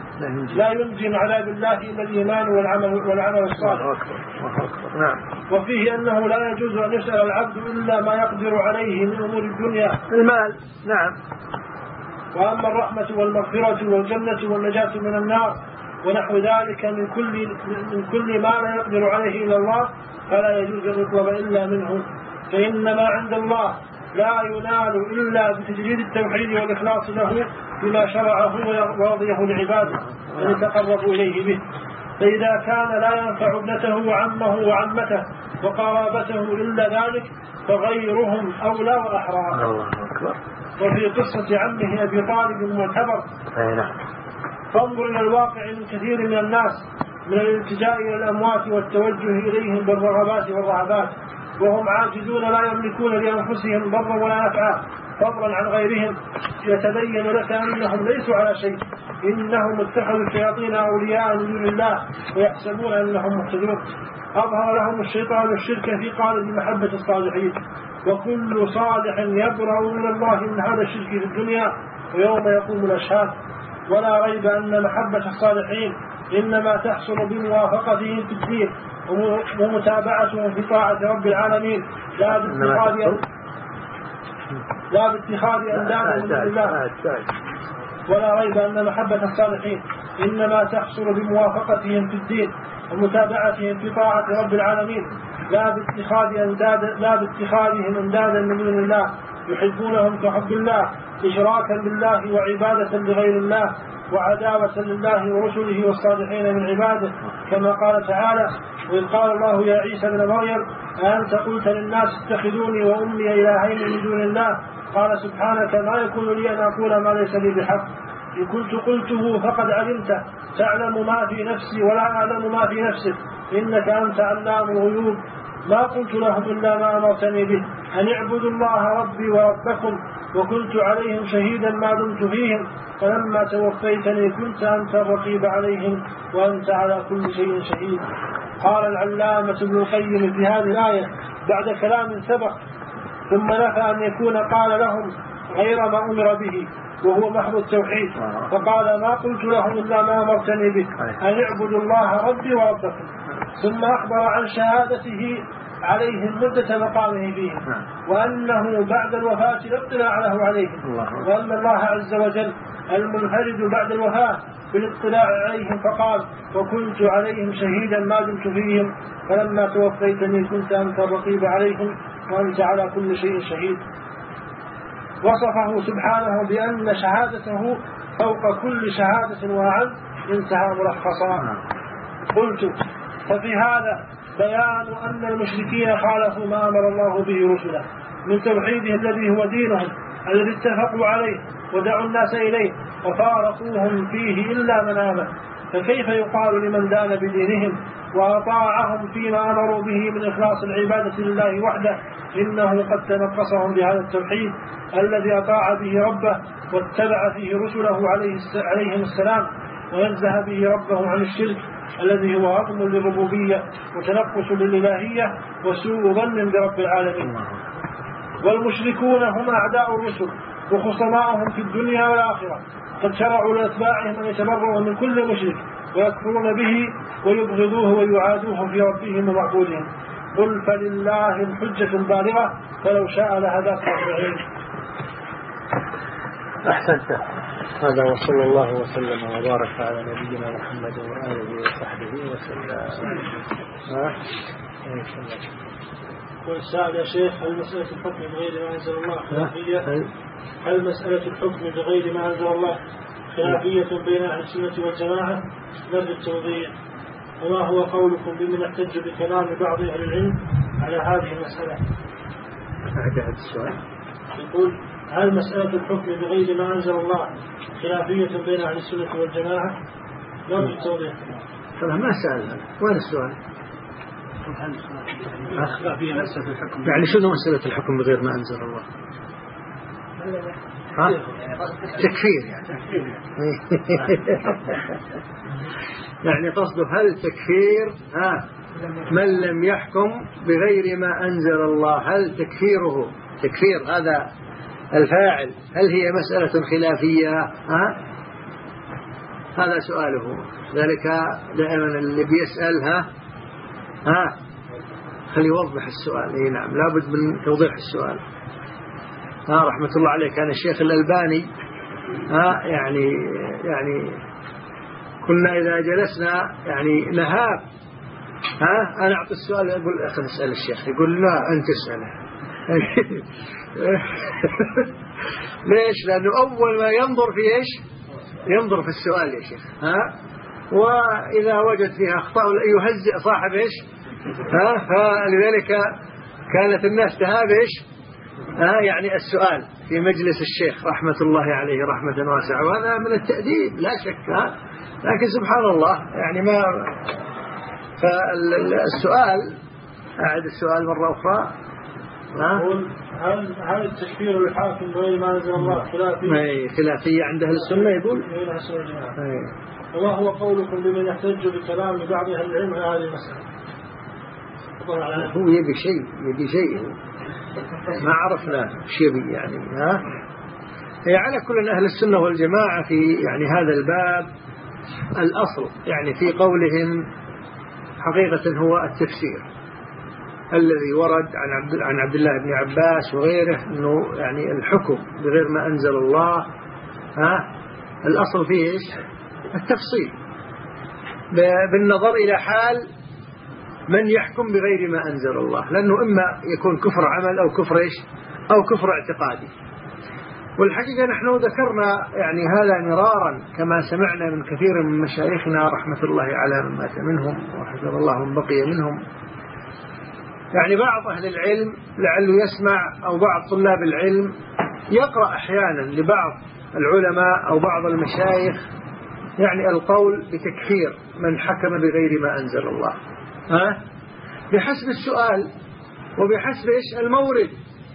إلا الإيمان والعمل الصالح. نعم. وفيه أنه لا يجوز أن يسأل العبد إلا ما يقدر عليه من أمور الدنيا المال. نعم. وأما الرحمة والمغفرة والجنة والنجاة من النار ونحو ذلك من كل ما لا يقدر عليه إلا الله فلا يجوز أن يطلب إلا منه. فإنما عند الله لا ينال إلا بتجديد التوحيد والإخلاص له بما شرعه ورضيه لعباده ويتقرب إليه به. فإذا كان لا ينفع ابنته وعمه وعمته وقرابته إلا ذلك فغيرهم أولى وأحرى. وفي قصة عمه أبي طالب معتبر. فانظر إلى الواقع من كثير من الناس من الالتجاء إلى الأموات والتوجه إليهم بالرغبات والرهبات وهم عاجزون لا يملكون لأنفسهم ضرا ولا نفعا فضلا عن غيرهم. يتبين لك أنهم ليسوا على شيء إنهم اتخذوا الشياطين أولياء من دون الله ويحسبون أنهم مهتدون. أظهر لهم الشيطان الشرك في قالب محبة الصالحين وكل صالح يبرأ من الله من هذا الشرك في الدنيا ويوم يقوم الأشهاد. ولا ريب أن محبة الصالحين إنما تحصل بموافقتهم في الدين ومتابعتهم في طاعة رب العالمين لا باتخاذ أنداد من الله. ولا ريب أن محبة الصالحين إنما تحصل بموافقتهم في الدين ومتابعتهم في طاعة رب العالمين لا باتخاذهم أندادا من دون الله يحبونهم كحب الله إشراكا بالله وعبادة لغير الله وعداوة لله ورسله والصالحين من عباده كما قال تعالى وإذ قال الله يا عيسى بن مريم أأنت قلت للناس اتخذوني وأمي إلهين من دون الله قال سبحانك ما يكون لي أن أقول ما ليس لي بحق إن كنت قلته فقد علمته تعلم ما في نفسي ولا أعلم ما في نفسك إنك أنت علام الغيوب ما قلت لهم إلا ما أمرتني به أن اعبدوا الله ربي وربكم وكنت عليهم شهيدا ما دمت فيهم فلما توفيتني كنت أنت الرقيب عليهم وأنت على كل شيء شهيد. قال العلامة ابن القيم في هذه الآية بعد كلام سبق ثم نفى أن يكون قال لهم غير ما أمر به وهو محض التوحيد، فقال ما قلت لهم إلا ما أمرتني به أن اعبدوا الله ربي وربكم، ثم أخبر عن شهادته عليهم مدة مقامه فيهم وأنه بعد الوفاة لا اطلاع له عليهم، وأن الله عز وجل المنفرد بعد الوفاة بالاطلاع عليهم، فقال وكنت عليهم شهيدا ما دمت فيهم فلما توفيتني كنت أنت الرقيب عليهم وأنت على كل شيء شهيد. وصفه سبحانه بأن شهادته فوق كل شهادة وأعز انتهى ملخصا. قلت ففي هذا بيان أن المشركين خالفوا ما أمر الله به رسله من توحيده الذي هو دينهم الذي اتفقوا عليه ودعوا الناس إليه وفارقوهم فيه إلا من آمن، فكيف يقال لمن دان بدينهم وأطاعهم فيما أمروا به من إخلاص العبادة لله وحده إنه قد تنقصهم بهذا التوحيد الذي أطاع به ربه واتبع فيه رسله عليهم السلام، وينزه به ربه عن الشرك الذي هو عظم للربوبية وتنقص للإلهية وسوء ظن برب العالمين. والمشركون هم أعداء الرسل وخصماؤهم في الدنيا والآخرة، قد شرعوا لأتباعهم أن يتبرؤوا من كل مشرك ويكفرون به ويبغضوه ويعادوه في ربهم ومعبودهم. قل فلله الحجة البالغة فلو شاء لهداكم أجمعين. أحسنت. هذا وصلى الله وسلم وبارك على نبينا محمد وآله وصحبه وسلم. والسائل يا شيخ هل مسألة الحكم بغير ما أنزل الله خلافية؟ هل مسألة الحكم بغير ما أنزل الله خلافية بين أهل السنة والجماعة؟ نرجو التوضيح. وما هو قولكم بمن احتج بكلام بعض أهل العلم على هذه المسألة؟ أعد السؤال. يقول هل مسألة الحكم بغير ما أنزل الله خلافية بين أهل السنة والجماعة؟ نرجو التوضيح. ما سأل وين السؤال؟ خلافية مسألة الحكم يعني شنو مسألة الحكم بغير ما أنزل الله؟ تكفير يعني قصده هل تكفير من لم يحكم بغير ما أنزل الله، هل تكفير هذا الفاعل هل هي مسألة خلافية؟ هذا سؤاله. ذلك دائما اللي بيسأل خلي يوضح السؤال. نعم لابد من توضيح السؤال. رحمة الله عليه كان الشيخ الألباني يعني كنا إذا جلسنا يعني نهاب أنا أعطي السؤال أقول أخذ اسأل الشيخ، يقول لا أنت اسأله. ليش؟ لأنه أول ما ينظر في إيش؟ ينظر في السؤال يا شيخ. وإذا وجد فيها أخطاء يهزئ صاحب إيش؟ فلذلك كانت الناس تهاب إيش؟ يعني السؤال في مجلس الشيخ رحمة الله عليه رحمة واسعة، وهذا من التأديب لا شك. لكن سبحان الله يعني ما فالسؤال أعد السؤال مرة أخرى. هل التكفير الحاكم بغير ما أنزل الله خلافية عند أهل السنة؟ يقول وما هو قولكم بمن يحتج بكلام بعض أهل العلم على هذه المسألة؟ هو يبي شيء ما عرفنا ايش يبي يعني. على كل أهل السنة والجماعة في يعني هذا الباب الأصل يعني في قولهم حقيقة هو التفسير الذي ورد عن عبد الله بن عباس وغيره أنه يعني الحكم بغير ما أنزل الله الأصل فيه إيش؟ التفصيل بالنظر إلى حال من يحكم بغير ما أنزل الله، لأنه إما يكون كفر عمل أو كفر إيش؟ أو كفر اعتقادي. والحقيقة نحن ذكرنا يعني هذا مرارا كما سمعنا من كثير من مشايخنا رحمة الله على من مات منهم وحفظ الله من بقي منهم. يعني بعض أهل العلم لعله يسمع أو بعض طلاب العلم يقرأ أحيانا لبعض العلماء أو بعض المشايخ يعني القول بتكفير من حكم بغير ما أنزل الله بحسب السؤال وبحسب إيش المورد.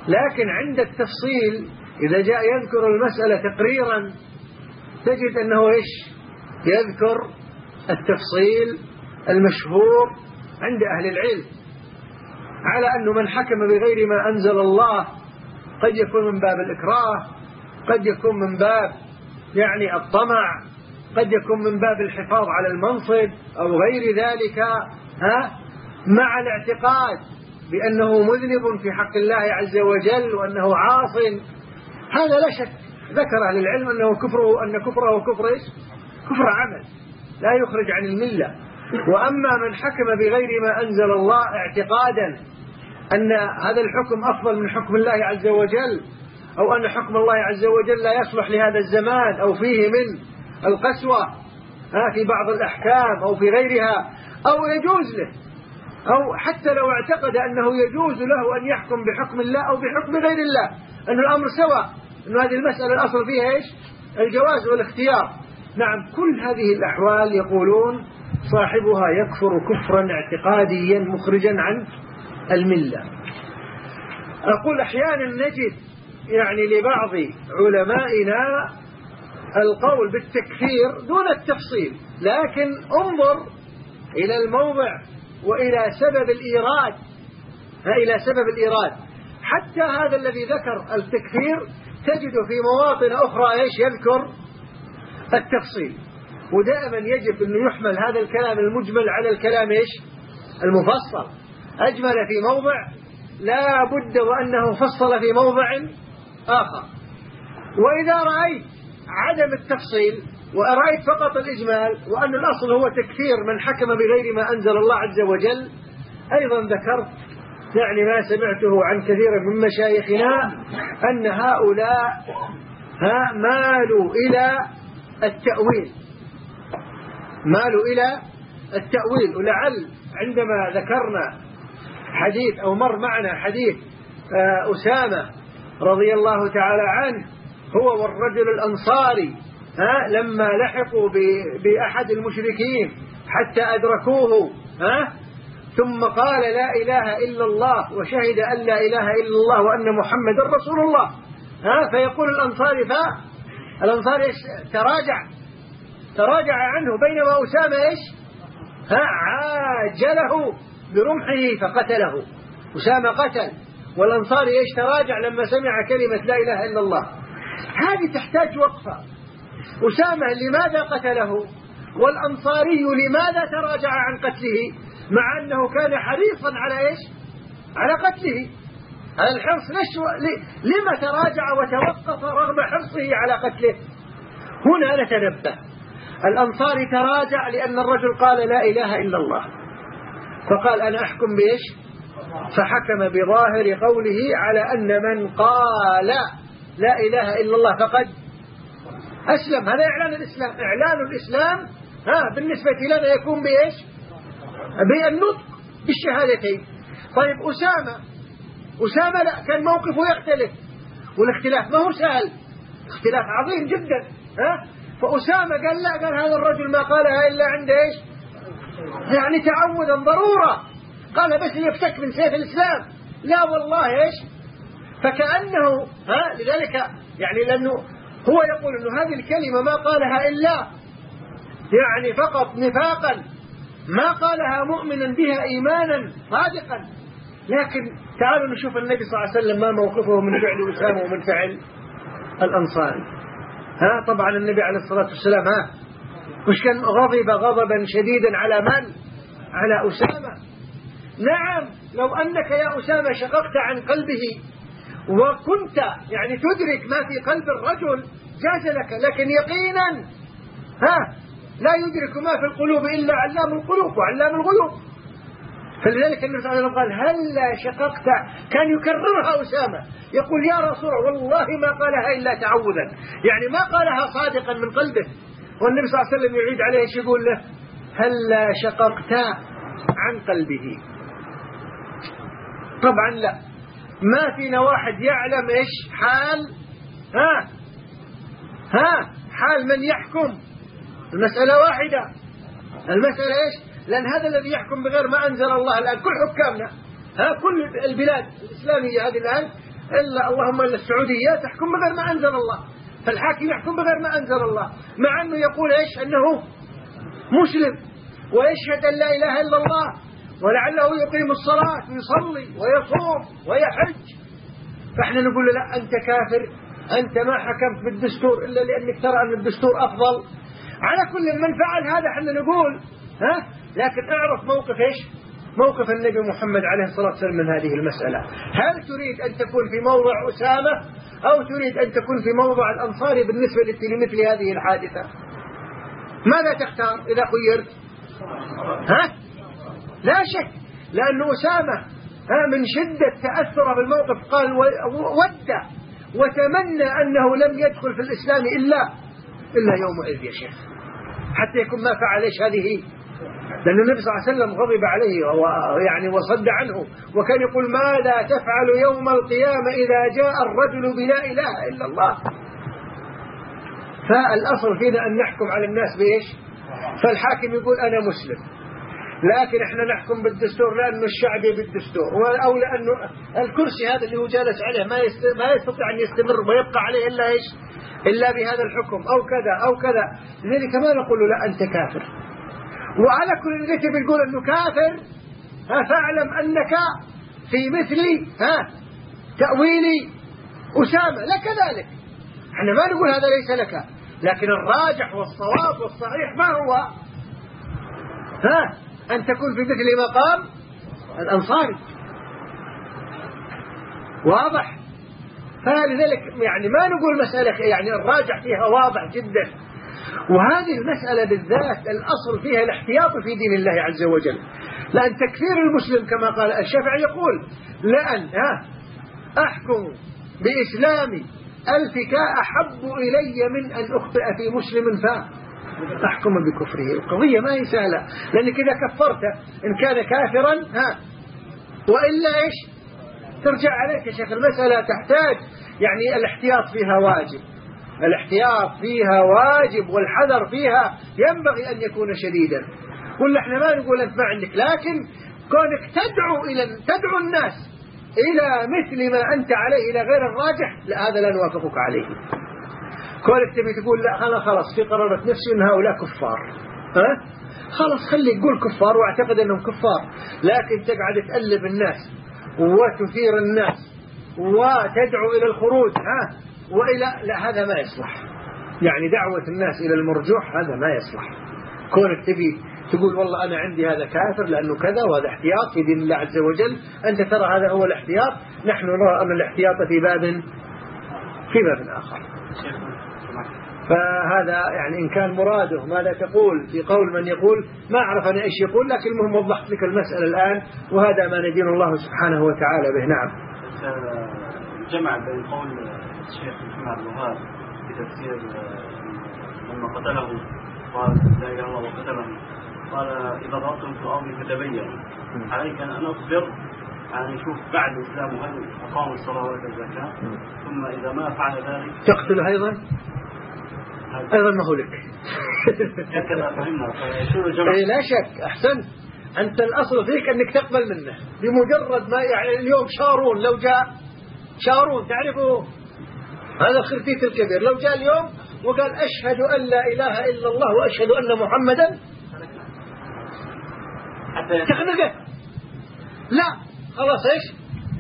لكن عند التفصيل إذا جاء يذكر المسألة تقريرا تجد أنه إيش يذكر التفصيل المشهور عند أهل العلم على أنه من حكم بغير ما أنزل الله قد يكون من باب الإكراه، قد يكون من باب يعني الطمع، قد يكون من باب الحفاظ على المنصب أو غير ذلك، مع الاعتقاد بأنه مذنب في حق الله عز وجل وأنه عاص. هذا لا شك ذكر أهل العلم أن كفره كفر إيش؟ كفر عمل لا يخرج عن الملة. وأما من حكم بغير ما أنزل الله اعتقادا أن هذا الحكم أفضل من حكم الله عز وجل، أو أن حكم الله عز وجل لا يصلح لهذا الزمان أو فيه من القسوة في بعض الأحكام أو في غيرها، أو يجوز له، أو حتى لو اعتقد أنه يجوز له أن يحكم بحكم الله أو بحكم غير الله، أن الأمر سواء، أن هذه المسألة الأصل فيها إيش؟ الجواز والاختيار. نعم، كل هذه الأحوال يقولون صاحبها يكفر كفرا اعتقاديا مخرجا عن الملة. أقول أحيانا نجد يعني لبعض علمائنا القول بالتكفير دون التفصيل، لكن انظر إلى الموضع وإلى سبب الإيراد، إلى سبب الإيراد. حتى هذا الذي ذكر التكفير تجد في مواطن أخرى إيش يذكر التفصيل. ودائما يجب أن يحمل هذا الكلام المجمل على الكلام إيش المفصل. أجمل في موضع لا بد وأنه فصل في موضع آخر. وإذا رأيت عدم التفصيل ورأيت فقط الإجمال وأن الأصل هو تكفير من حكم بغير ما أنزل الله عز وجل، أيضا ذكرت يعني ما سمعته عن كثير من مشايخنا أن هؤلاء مالوا إلى التأويل، مالوا إلى التأويل. ولعل عندما ذكرنا حديث أو مر معنا حديث أسامة رضي الله تعالى عنه هو والرجل الأنصاري لما لحقوا بأحد المشركين حتى أدركوه ثم قال لا إله إلا الله وشهد أن لا إله إلا الله وأن محمد رسول الله، فيقول الأنصاري تراجع عنه، بينما أسامة عاجله برمحه فقتله. أسامة قتل والأنصاري تراجع لما سمع كلمة لا إله إلا الله. هذه تحتاج وقفة. أسامة لماذا قتله؟ والأنصاري لماذا تراجع عن قتله مع أنه كان حريصا على على قتله؟ هذا الحرص لما تراجع وتوقف رغم حرصه على قتله؟ هنا نتنبه. الأنصاري تراجع لأن الرجل قال لا إله إلا الله، فقال أنا أحكم فحكم بظاهر قوله على أن من قال لا إله إلا الله فقد أسلم. هذا إعلان الإسلام. إعلان الإسلام بالنسبة لنا يكون بالنطق بالشهادتين. طيب أسامة لا، كان موقفه يختلف، والاختلاف ما هو سهل، اختلاف عظيم جدا. فأسامة قال لا، قال هذا الرجل ما قالها إلا عند يعني تعودا ضرورة، قال بس يفتك من سيف الإسلام. لا والله فكأنه لذلك يعني لأنه هو يقول أنه هذه الكلمة ما قالها إلا يعني فقط نفاقا، ما قالها مؤمنا بها إيمانا صادقا. لكن تعالوا نشوف النبي صلى الله عليه وسلم ما موقفه من فعل أسامة ومن فعل الأنصار. طبعا النبي عليه الصلاة والسلام مش كان غضب غضبا شديدا على من؟ على أسامة. نعم، لو أنك يا أسامة شققت عن قلبه وكنت يعني تدرك ما في قلب الرجل جاز لك، لكن يقينا لا يدرك ما في القلوب إلا علام القلوب وعلام الغيوب. فلذلك النبي صلى الله عليه وسلم قال هلا شققت، كان يكررها أسامة يقول يا رسول الله والله ما قالها إلا تعوذا، يعني ما قالها صادقا من قلبه. والنبي صلى الله عليه وسلم يعيد عليه يقول له هلا شققت عن قلبه. طبعا لا، ما فينا واحد يعلم حال حال من يحكم. المسألة واحدة، المسألة لأن هذا الذي يحكم بغير ما أنزل الله الآن كل حكامنا كل البلاد الإسلامية هذه الآن إلا اللهم إلا السعودية تحكم بغير ما أنزل الله، فالحاكم يحكم بغير ما أنزل الله، مع أنه يقول إيش أنه مسلم ويشهد أن لا إله إلا الله ولعله يقيم الصلاة ويصلي ويصوم ويحج. فإحنا نقول له لا أنت كافر، أنت ما حكمت بالدستور إلا لأنك ترى أن الدستور أفضل. على كل من فعل هذا احنا نقول لكن اعرف موقف إيش؟ موقف النبي محمد عليه الصلاة والسلام من هذه المسألة. هل تريد أن تكون في موضع أسامة أو تريد أن تكون في موضع الأنصاري بالنسبة لمثل هذه الحادثة؟ ماذا تختار إذا خيرت؟ لا شك، لأن أسامة من شدة تأثره بالموقف قال ود وتمنى أنه لم يدخل في الإسلام إلا يومئذ يا شيخ، حتى يكون ما فعل إيش هذه، لأن النبي صلى الله عليه وسلم غضب عليه يعني وصد عنه، وكان يقول ماذا تفعل يوم القيامة إذا جاء الرجل بلا إله إلا الله. فالأصل فينا أن نحكم على الناس بإيش؟ فالحاكم يقول أنا مسلم، لكن احنا نحكم بالدستور لأنه الشعب بالدستور، أو لأنه الكرسي هذا اللي هو جالس عليه ما يستطيع أن يستمر ويبقى عليه إلا إيش؟ إلا بهذا الحكم أو كذا أو كذا. لذلك ما نقول له لا أنت كافر. وعلى كل إذا بنقول أنه كافر فاعلم أنك في مثل تأويل أسامة لا كذلك. احنا ما نقول هذا ليس لك، لكن الراجح والصواب والصحيح ما هو؟ أن تكون في مثل مقام الأنصاري. واضح؟ فلذلك يعني ما نقول مسألة يعني الراجح فيها واضح جدا. وهذه المسألة بالذات الأصل فيها الاحتياط في دين الله عز وجل، لأن تكفير المسلم كما قال الشافعي يقول لأن أحكم بإسلامي ألفك أحب إلي من أن أخطئ في مسلم فأحكم بكفره. القضية ما هي سهلة، لأنك إذا كفرت إن كان كافرا وإلا إيش ترجع عليك يا شيخ. المسألة تحتاج يعني الاحتياط فيها واجب، الاحتياط فيها واجب، والحذر فيها ينبغي أن يكون شديدا. ولا احنا ما نقول أنت ما عندك، لكن كونك تدعو الناس إلى مثل ما أنت عليه إلى غير الراجح، لا هذا لا نوافقك عليه. كونك تبي تقول لا خلاص في قرارة نفسي أن هؤلاء كفار، خلاص خليك قول كفار واعتقد أنهم كفار، لكن تقعد تقلب الناس وتثير الناس وتدعو إلى الخروج وإلى لا هذا ما يصلح. يعني دعوة الناس إلى المرجوح هذا ما يصلح. كونك تبي تقول والله أنا عندي هذا كافر لأنه كذا وهذا احتياط في دين الله عز وجل، أنت ترى هذا هو الاحتياط، نحن نرى أن الاحتياط في باب آخر. فهذا يعني إن كان مراده ماذا تقول في قول من يقول ما أعرف أنا إيش يقول، لكن المهم وضحت لك المسألة الآن، وهذا ما ندين الله سبحانه وتعالى به. نعم. جمع بين قول الشيخ محمد الوهاب في تفسير لما قتله قال لا إله إلا الله وقتله، قال إذا ضربتم في الأرض فتبينوا. عليك أن أصبر يعني نشوف بعد الإسلام هل أقام الصلاة والزكاة، ثم إذا ما فعل ذلك تقتله أيضا ما هو لك. هكذا فهمنا. لا شك أحسن، أنت الأصل فيك أنك تقبل منه بمجرد ما يعني اليوم شارون لو جاء شارون تعرفه هذا الخرتيت الكبير، لو جاء اليوم وقال أشهد أن لا إله إلا الله وأشهد أن محمدا تخنقه، لا خلاص إيش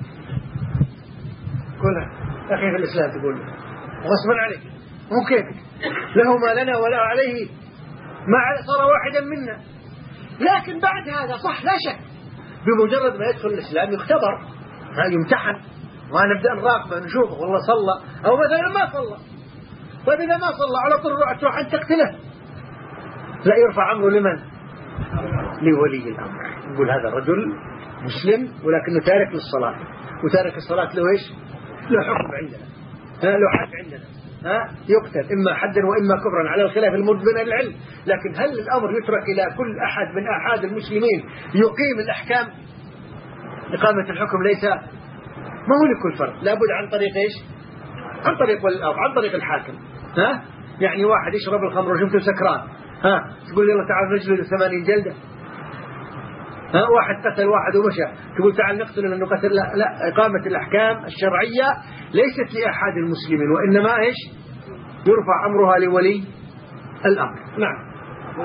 قولها أخي في الإسلام تقول غصبا عليك مو كيفك، له ما لنا ولا عليه ما صار واحدا منا. لكن بعد هذا صح لا شك بمجرد ما يدخل الإسلام يختبر يمتحن، ونبدأ نراقبه نشوفه والله صلى أو مثلا ما صلى. طيب إذا ما صلى على طول تروح أن تقتله، لا يرفع أمره لمن؟ لولي الأمر، يقول هذا الرجل مسلم ولكنه تارك للصلاة، وتارك الصلاة له إيش؟ له حكم عندنا، له حد عندنا، يقتل إما حدا وإما كفرا على الخلاف المدمن العلم. لكن هل الأمر يترك إلى كل أحد من أحد المسلمين يقيم الأحكام؟ إقامة الحكم ليس ما هو لكل فرد، لابد عن طريق إيش؟ عن طريق ولي الأمر، عن طريق الحاكم. يعني واحد يشرب الخمر وشمته سكران، تقول يلا تعال نجلد 80 جلدة؟ واحد قتل واحد ومشى تقول تعال نقتله لأنه قتل؟ لا، إقامة الأحكام الشرعية ليست لأحد المسلمين، وإنما إيش؟ يرفع أمرها لولي الأمر. نعم.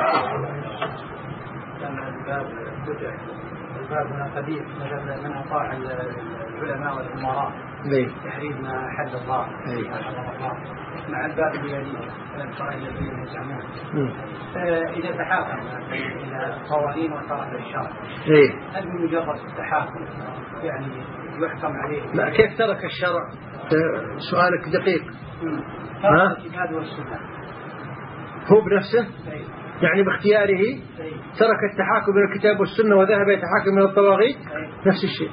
الباب من قديم من أطاع العلماء والأمراء تحريم ما حد الله مع الباب الذي الشرع الذي يزعمون. إذا تحاكم إلى قوانين وصار إلى الشرع، هل بمجرد التحاكم يعني يحكم عليه؟ لا، كيف ترك الشرع؟ سؤالك دقيق. ترك الكتاب والسنة هو بنفسه؟ يعني باختياره ترك التحاكم إلى الكتاب والسنة وذهب يتحاكم إلى الطواغيت؟ نفس الشيء.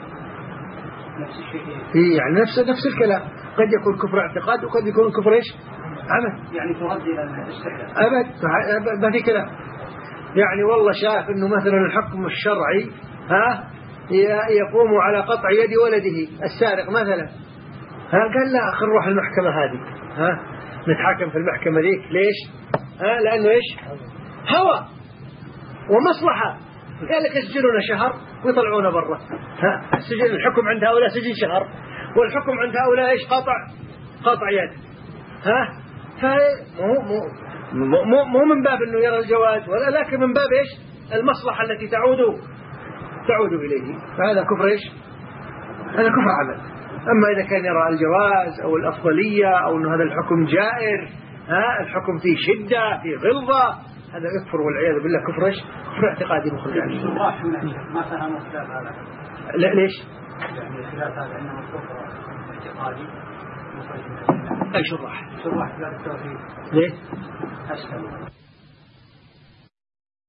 يعني نفس الكلام. قد يكون كفر اعتقاد وقد يكون كفر ايش؟ عمل. يعني ترد الى الاستحلال. ابد ما في كلام. يعني والله شاف انه مثلا الحكم الشرعي يقوم على قطع يد ولده السارق مثلا، قال لا خل نروح المحكمة هذه، نتحاكم في المحكمة ذيك. ليش؟ لأنه إيش؟ هوى ومصلحة. قال لك يسجلون شهر ويطلعون برا. السجن الحكم عند هؤلاء سجن شهر، والحكم عند هؤلاء إيش؟ قطع يد. مو من باب إنه يرى الجواز، ولا لكن من باب إيش؟ المصلحة التي تعود إليه. فهذا كفر إيش؟ هذا كفر عمل. أما إذا كان يرى الجواز أو الأفضلية أو أن هذا الحكم جائر، الحكم فيه شدة فيه غلظة، هذا يكفر والعياذ بالله. كفر إيش؟ كفر اعتقادي مخرج عنه. ما فهموا الخلاف هذا. لا ليش؟ يعني الخلاف هذا إنه كفر اعتقادي مخرج عنه. أي شرح خلاف التوحيد. ليه؟ أسلم.